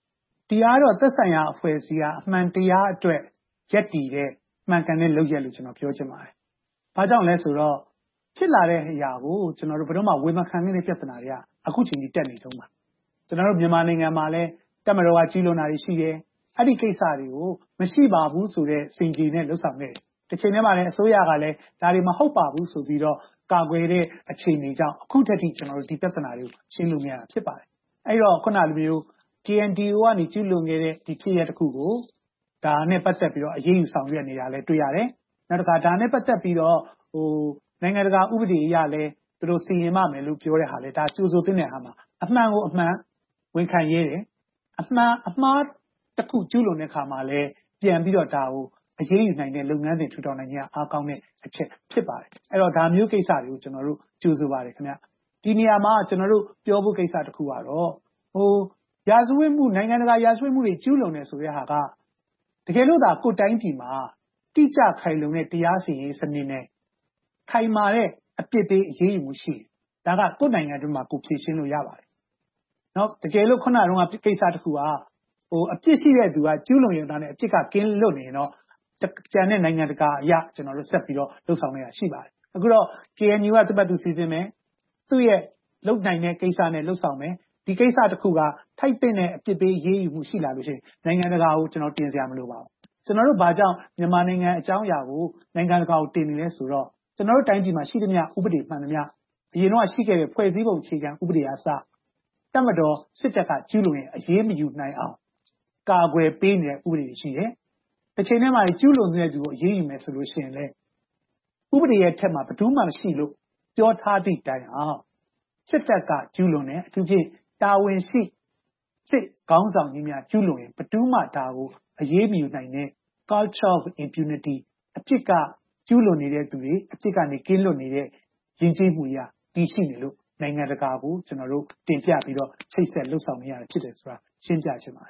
ဒီကတော့သက်ဆိုင်ရာအဖွဲ့အစည်းကအမှန်တရားအတွက်ရပ်တည်တဲ့မှန်ကန်တဲ့လုပ်ရက်လို့ကျွန်တော်ပြောချင်ပါတယ်။ဘာကြောင့်လဲဆိုတော့ဖြစ်လာတဲ့အရာကိုကျွန်တော်တို့ဘယ်တော့မှဝေမခံနိုင်တဲ့ပြဿနာတွေကအခုချိန်ကြီးတက်နေတုန်းပါ။ကျွန်တော်တို့မြန်မာနိုင်ငံမှာလည်းတပ်မတော်ကကြီးလွန်တာတွေရှိတယ်။အဲ့ဒီကိစ္စတွေကိုမရှိပါဘူးဆိုတဲ့စင်ကြီးနဲ့လှုပ်ဆောင်နေတယ်။တစ်ချိန်တည်းမှာလည်းအစိုးရကလည်းဒါတွေမဟုတ်ပါဘူးဆိုပြီးတော့ကာကွယ်တဲ့အခြေအနေကြောင့်အခုထက်ထိကျွန်တော်တို့ဒီပြဿနာတွေကိုရှင်းလို့မရတာဖြစ်ပါတယ်။အဲ့တော့ခုနလိုမျိုး KNDO ကနေကျူးလွန်ခဲ့တဲ့ဒီဖြစ်ရပ်တစ်ခုကိုဒါနဲ့ပတ်သက်ပြီးတော့အရေးယူဆောင်ရွက်နေတာလည်းတွေ့ရတယ်။နောက်တစ်ခါဒါနဲ့ပတ်သက်ပြီးတော့နိုင်ငံတကာဥပဒေအရလည်းသူတို့စီရင်မှမယ်လို့ပြောတဲ့ဟာလေဒါကြိုးစိုးတဲ့ဟာမှာအမှန်ကိုအမှန်ဝန်ခံရဲတယ်။အမှားတစ်ခုကျူးလွန်တဲ့ခါမှာလည်းပြန်ပြီးတော့ဒါကိုအရေးယူနိုင်တဲ့လုပ်ငန်းစဉ်ထူထောင်နိုင်ခြင်းအားကောင်းတဲ့အချက်ဖြစ်ပါတယ်။အဲ့တော့ဒါမျိုးကိစ္စတွေကိုကျွန်တော်တို့ကြိုးစိုးပါတယ်ခင်ဗျ။ဒီနေရာမှာကျွန်တော်တို့ပြောဖို့ကိစ္စတစ်ခုကတော့ရာဇဝတ်မှုနိုင်ငံတကာရာဇဝတ်မှုတွေကျူးလွန်နေဆိုတဲ့ဟာကတကယ်လို့ဒါကိုယ်တိုင်းပြည်မှာတိကျခိုင်လုံတဲ့တရားစီရင်စနစ်နဲ့ခိုင်မာတဲ့အပြစ်ပေးအရေးယူမှုရှိတယ်ဒါကကိုယ်နိုင်ငံတွင်းမှာကိုဖြေရှင်းလို့ရပါတယ်เนาะတကယ်လို့ခုနကတော့ကိစ္စတစ်ခုကအပြစ်ရှိတဲ့သူကကျူးလွန်ရင်ဒါနဲ့အပြစ်ကကင်းလွတ်နေတော့ကျန်တဲ့နိုင်ငံတကာအရာကျွန်တော်တို့ဆက်ပြီးတော့လှုပ်ဆောင်နေတာရှိပါတယ်အခုတော့ KNU ကတပတ်သူစီစဉ်မယ်သူ့ရဲ့လုပ်နိုင်တဲ့ကိစ္စနဲ့လှုပ်ဆောင်မယ်ဒီကိစ္စတစ်ခုကထိုက်တဲ့အပြစ်ပေးရေးယူမှုရှိလာလို့ရှိရင်နိုင်ငံတကာကိုကျွန်တော်တင်စရာမလိုပါဘူးကျွန်တော်တို့ဘာကြောင့်မြန်မာနိုင်ငံအကြောင်းအရာကိုနိုင်ငံတကာကိုတင်နေလဲဆိုတော့ကျွန်တော်တို့တိုင်းပြည်မှာရှိသမျှဥပဒေမှန်သမျှအရင်တော့ရှိခဲ့တဲ့ဖွဲ့စည်းပုံအခြေခံဥပဒေအစတပ်မတော်စစ်တပ်ကကျူးလွန်ရင်အရေးမယူနိုင်အောင်ကာကွယ်ပေးနေတဲ့ဥပဒေရှိတယ်တစ်ချိန်တည်းမှာကျူးလွန်တဲ့သူကိုအရေးယူမယ်ဆိုလို့ရှိရင်လည်းဥပဒေရဲ့ထက်မှာဘယ်သူမှမရှိလို့ပြောထားသည့်တိုင်အောင်စစ်တပ်ကကျူးလွန်တယ်အထူးဖြင့်တာဝန်ရှိစစ်ခေါင်းဆောင်ကြီးများကျူးလွန်ရင်ဘယ်သူမှဒါကိုအရေးမယူနိုင်တဲ့ culture of impunity အပြစ်ကကျူးလွန်နေတဲ့သူတွေအပြစ်ကနေကင်းလွတ်နေတဲ့ယဉ်ကျေးမှုရာတည်ရှိနေလို့နိုင်ငံတကာကိုကျွန်တော်တို့တင်ပြပြီးတော့ချိတ်ဆက်လှုပ်ဆောင်နေရတယ်ဖြစ်တယ်ဆိုတာရှင်းပြချင်ပါတယ်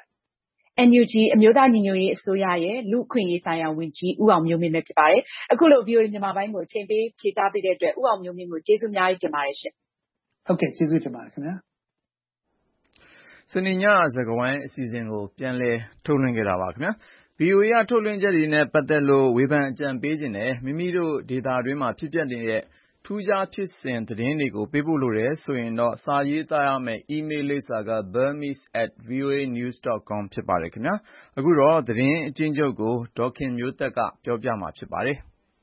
NUG အမျိုးသားညီညွတ်ရေးအစိုးရရဲ့လူ့အခွင့်အရေးဆိုင်ရာဝန်ကြီးဦးအောင်မျိုးမင်းပဲဖြစ်ပါတယ်အခုလို VOA မြန်မာပိုင်းကိုအချိန်ပေးဖြေကြားပေးတဲ့အတွက်ဦးအောင်မျိုးမင်းကိုကျေးဇူးအများကြီးတင်ပါတယ်ရှင်ဟုတ်ကဲ့ကျေးဇူးတင်ပါတယ်ခင်ဗျာစနေညစကားဝိုင်းအစီအစဉ်ကိုပြန်လည်ထုတ်လွှင့်ခဲ့တာပါခင်ဗျာ VOA ကထုတ်လွှင့်ချက်တွေနဲ့ပတ်သက်လို့ဝေဖန်အကြံပေးခြင်းနဲ့မိမိတို့ဒေတာတွင်းမှာဖြစ်ပျက်နေတဲ့ထူးခြားဖြစ်စဉ်သတင်းတွေကိုပေးပို့လို့ရတယ်ဆိုရင်တော့စာရေးသားရမယ့် email လိပ်စာက burmese@voanews.com ဖြစ်ပါတယ်ခင်ဗျာအခုတော့သတင်းအကျဉ်းချုပ်ကိုဒေါခင်မျိုးသက်ကပြောပြမှာဖြစ်ပါတယ်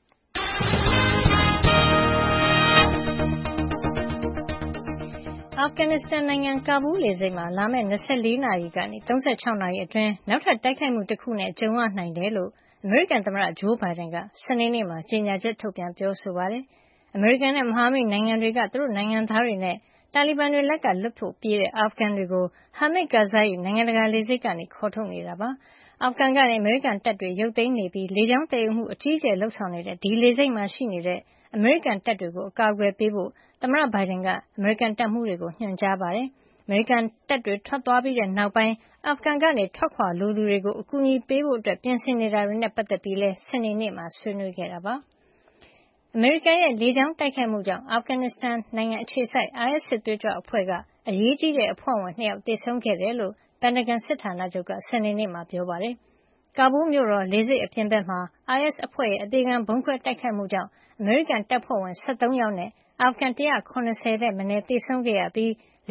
အာဖဂန်နစ္စတန်နိုင်ငံကာဘူးလေဆိပ်မှာလာမယ့်24နာရီကနေ36နာရီအတွင်းနောက်ထပ်တိုက်ခိုက်မှုတစ်ခုနဲ့ကြုံရနိုင်တယ်လို့အမေရိကန်သမ္မတဂျိုးဘိုင်ဒန်ကစနေနေ့မှာကြေညာချက်ထုတ်ပြန်ပြောဆိုပါတယ်။အမေရိကန်နဲ့မဟာမိတ်နိုင်ငံတွေကသူတို့နိုင်ငံသားတွေနဲ့တာလီဘန်တွေလက်ကလွတ်ဖို့ပြေးတဲ့အာဖဂန်တွေကိုဟာမစ်ကာဇာရီနိုင်ငံတကာလေဆိပ်ကနေခေါ်ထုတ်နေတာပါ။အာဖဂန်ကနေအမေရိကန်တပ်တွေရုပ်သိမ်းနေပြီးလေကြောင်းတည်ယူမှုအကြီးအကျယ်လှုပ်ဆောင်နေတဲ့ဒီလေဆိပ်မှာရှိနေတဲ့အမေရိကန်တပ်တွေကိုအကာအကွယ်ပေးဖို့သမ္မတဘိုင်ဒန်ကအမေရိကန်တပ်မှူးတွေကိုညွှန်ကြားပါတယ်။အမေရိကန်တပ်တွေထွက်သွားပြီးတဲ့နောက်ပိုင်းအာဖဂန်ကနေထွက်ခွာလိုသူတွေကိုအကူအညီပေးဖို့ပြင်ဆင်နေတာတွေနဲ့ပတ်သက်ပြီးလဲစနေနေ့မှာဆွေးနွေးခဲ့တာပါ။အမေရိကန်ရဲ့လေကြောင်းတိုက်ခိုက်မှုကြောင့်အာဖဂန်နစ္စတန်နိုင်ငံအခြေစိုက် IS စစ်သွေးကြွအဖွဲ့ကအရေးကြီးတဲ့အဖွဲ့ဝင်2ယောက်သေဆုံးခဲ့တယ်လို့ပန်တဂန်စစ်ဌာနချုပ်ကစနေနေ့မှာပြောပါတယ်။ကာဘူးမြို့တော်လေဆိပ်အပြင်ဘက်မှာ IS အဖွဲ့ရဲ့အသေခံဗုံးခွဲတိုက်ခိုက်မှုကြောင့်အမေရိကန်တပ်ဖွဲ့ဝင်73ယောက်နဲ့အာဖဂန်170ထက်မနည်းသေဆုံးခဲ့ရပြီး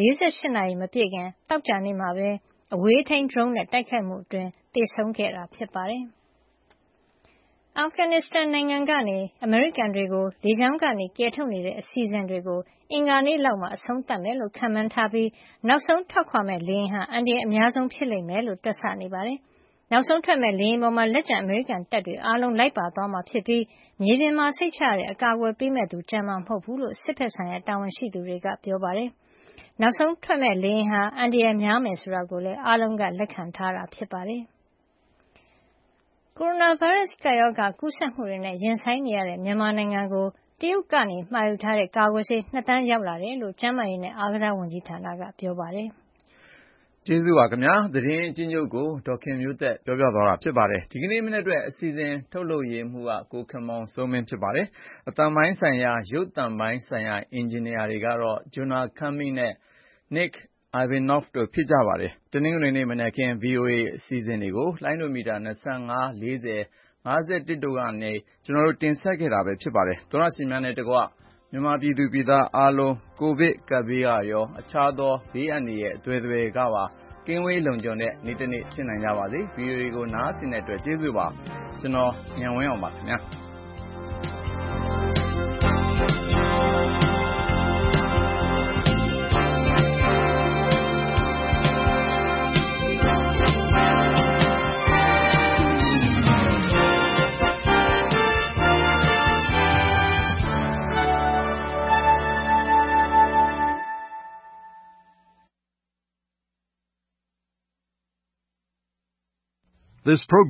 48နာရီမပြည့်ခင်သောကြာနေ့မှာပဲအဝေးထိန်းဒရုန်းနဲ့တိုက်ခိုက်မှုအတွင်းသေဆုံးခဲ့တာဖြစ်ပါတယ်။အာဖဂန်နစ္စတန်နိုင်ငံကနေအမေရိကန်တွေကိုလေကြောင်းကနေကယ်ထုတ်နေတဲ့အစီအစဉ်တွေကိုအင်္ဂါနေ့လောက်မှာအဆုံးသတ်မယ်လို့ခန့်မှန်းထားပြီးနောက်ဆုံးထွက်ခွာမဲ့လေယာဉ်ဟာအန္တရာယ်အများဆုံးဖြစ်လိမ့်မယ်လို့တွက်ဆနေပါတယ်။နောက်ဆုံးထွက်မဲ့လေယာဉ်ပေါ်မှာလက်ကျန်အမေရိကန်တပ်တွေအားလုံးလိုက်ပါသွားမှာဖြစ်ပြီးမြေပြင်မှာစိတ်ချရတဲ့အကာအကွယ်ပေးမဲ့သူကျန်မှာမဟုတ်ဘူးလို့စစ်ဖက်ဆိုင်ရာတာဝန်ရှိသူတွေကပြောပါတယ်။နောက်ဆုံးထွက်မဲ့လေယာဉ်ဟာအန္တရာယ်များမယ်ဆိုတာကိုလည်းအားလုံးကလက်ခံထားတာဖြစ်ပါတယ်။ကိုရိုနာဗိုင်းရပ်စ်ကပ်ရောဂါကူးစက်မှုတွေနဲ့ရင်ဆိုင်နေရတဲ့မြန်မာနိုင်ငံကိုတရုတ်ကနေမှာယူထားတဲ့ကာကွယ်ဆေး2တန်းရောက်လာတယ်လို့ကျန်းမာရေးနဲ့အားကစားဝန်ကြီးဌာနကပြောပါတယ်။ကျေးဇူးပါခင်ဗျာသတင်းအချင်းချုပ်ကိုဒေါခင်မျိုးသက်ပြောပြသွားတာဖြစ်ပါတယ်ဒီကနေ့မနေ့အတွက်အစီအစဉ်ထုတ်လုပ်ရေးမှုကကိုခင်မောင်စိုးမင်းဖြစ်ပါတယ်အတန်ပိုင်းဆိုင်ရာရုပ်တံပိုင်းဆိုင်ရာအင်ဂျင်နီယာတွေကတော့ဂျွနာခမ်းမီနဲ့ Nick Ivanov တို့ဖြစ်ကြပါတယ်။တနင်္ဂနွေနေ့မနက်ခင်း VOA အစီအစဉ်တွေကိုလှိုင်းဒိုမီတာ25 40 51တို့ကနေတင်ဆက်ခဲ့တာဖြစ်ပါတယ်။သောတရှင်များနဲ့တကွမြန်မာပြည်သူပြည်သားအားလုံးကိုဗစ်ကပ်ဘေးကရောအခြားသောဘေးအန္တရာယ်အသွယ်သွယ်ကပါကင်းဝေးလုံခြုံတဲ့နေ့တစ်နေ့ဖြစ်နိုင်ကြပါစေ။ VOA ကိုနားဆင်တဲ့အတွက်ကျေးဇူးပါ။ကျွန်တော်ဉာဏ်ဝင်းအောင်ပါခင်ဗျာ။ This program